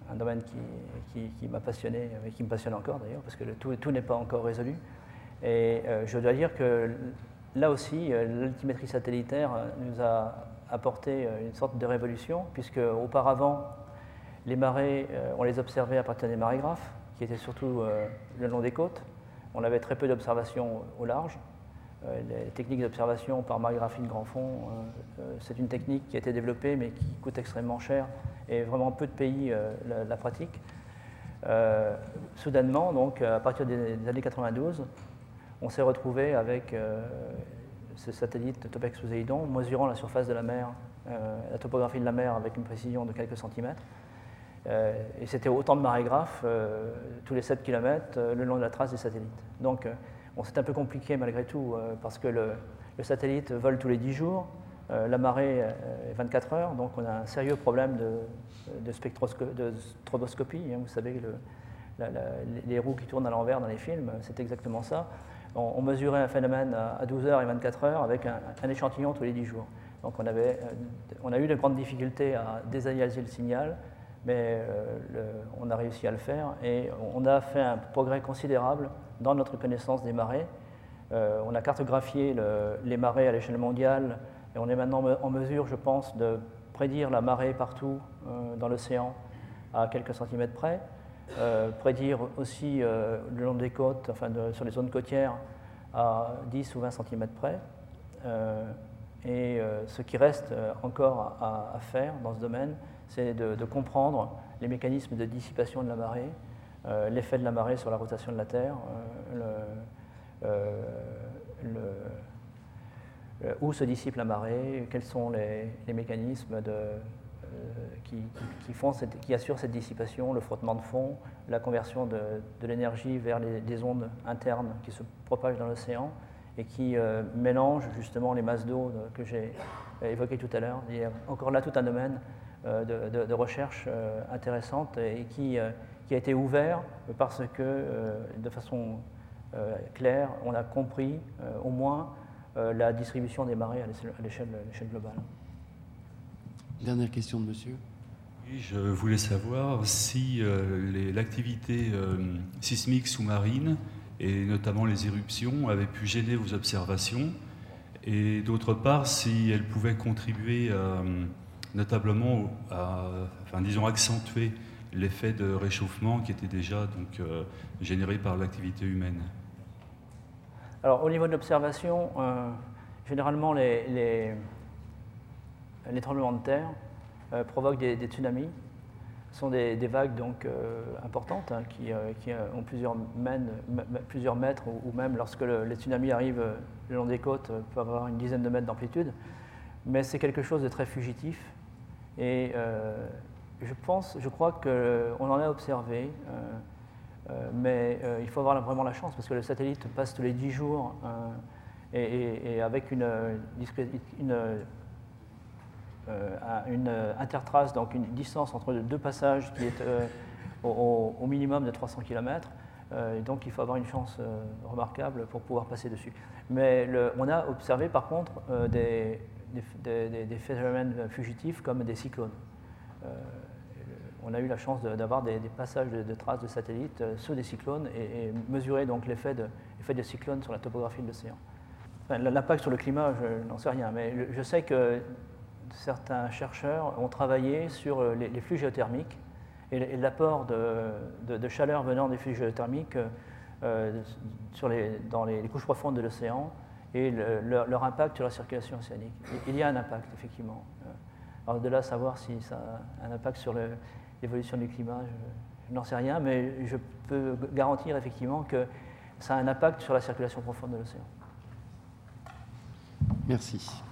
un domaine qui, qui, qui m'a passionné et qui me passionne encore d'ailleurs, parce que le, tout, tout n'est pas encore résolu. Et euh, je dois dire que là aussi, l'altimétrie satellitaire nous a apporté une sorte de révolution, puisque auparavant, les marées, on les observait à partir des marégraphes, qui étaient surtout le long des côtes. On avait très peu d'observations au large. Les techniques d'observation par marégraphie de grand fond, c'est une technique qui a été développée, mais qui coûte extrêmement cher, et vraiment peu de pays la, la pratiquent. Euh, soudainement, donc, à partir des années quatre-vingt-douze, on s'est retrouvé avec euh, ce satellite Topex-Poséidon mesurant la surface de la mer, euh, la topographie de la mer avec une précision de quelques centimètres. Euh, et c'était autant de marégraphes euh, tous les sept kilomètres euh, le long de la trace des satellites. Donc, euh, bon, c'est un peu compliqué malgré tout, euh, parce que le, le satellite vole tous les dix jours, euh, la marée est vingt-quatre heures, donc on a un sérieux problème de, de, spectrosco- de stroboscopie. Hein, vous savez, le, la, la, les roues qui tournent à l'envers dans les films, c'est exactement ça. On, on mesurait un phénomène à douze heures et vingt-quatre heures avec un, un échantillon tous les dix jours. Donc on, avait, on a eu de grandes difficultés à désaliaser le signal, mais euh, le, on a réussi à le faire et on a fait un progrès considérable dans notre connaissance des marées. Euh, on a cartographié le, les marées à l'échelle mondiale et on est maintenant en mesure, je pense, de prédire la marée partout euh, dans l'océan à quelques centimètres près. Euh, prédire aussi euh, le long des côtes, enfin de, sur les zones côtières, à dix ou vingt centimètres près. Euh, et euh, ce qui reste encore à, à faire dans ce domaine, c'est de, de comprendre les mécanismes de dissipation de la marée, euh, l'effet de la marée sur la rotation de la Terre, euh, le, euh, le, le, où se dissipe la marée, quels sont les, les mécanismes de, euh, qui, qui, font cette, qui assurent cette dissipation, le frottement de fond, la conversion de, de l'énergie vers les, des ondes internes qui se propagent dans l'océan et qui euh, mélangent justement les masses d'eau que j'ai évoquées tout à l'heure. Il y a encore là tout un domaine euh, de, de, de recherche euh, intéressante et qui, euh, qui a été ouvert parce que, euh, de façon euh, claire, on a compris euh, au moins euh, la distribution des marées à l'échelle globale. Dernière question de monsieur. Oui, je voulais savoir si euh, l'activité euh, sismique sous-marine et notamment les éruptions avaient pu gêner vos observations et d'autre part si elles pouvaient contribuer à, notablement à, enfin, disons, accentuer l'effet de réchauffement qui était déjà donc, euh, généré par l'activité humaine. Alors au niveau de l'observation, euh, généralement les, les, les tremblements de terre euh, provoquent des, des tsunamis. Ce sont des, des vagues donc, euh, importantes hein, qui, euh, qui ont plusieurs, mènes, plusieurs mètres ou, ou même lorsque le, les tsunamis arrivent euh, le long des côtes, euh, peuvent avoir une dizaine de mètres d'amplitude. Mais c'est quelque chose de très fugitif et euh, je pense, je crois qu'on en a observé, euh, euh, mais euh, il faut avoir vraiment la chance parce que le satellite passe tous les dix jours euh, et, et, et avec une, une, euh, une intertrace, donc une distance entre deux passages qui est euh, au, au minimum de trois cents kilomètres. Euh, donc il faut avoir une chance euh, remarquable pour pouvoir passer dessus. Mais le, on a observé par contre euh, des, des, des, des phénomènes fugitifs comme des cyclones. Euh, on a eu la chance d'avoir des, des passages de, de traces de satellites euh, sous des cyclones et, et mesurer donc l'effet de, l'effet de cyclones sur la topographie de l'océan. Enfin, l'impact sur le climat, je n'en sais rien, mais je sais que certains chercheurs ont travaillé sur les, les flux géothermiques et l'apport de, de, de chaleur venant des flux géothermiques euh, sur les, dans les, les couches profondes de l'océan et le, leur, leur impact sur la circulation océanique. Il y a un impact, effectivement. Alors de là, savoir si ça a un impact sur l'évolution du climat, je, je n'en sais rien, mais je peux garantir effectivement que ça a un impact sur la circulation profonde de l'océan. Merci.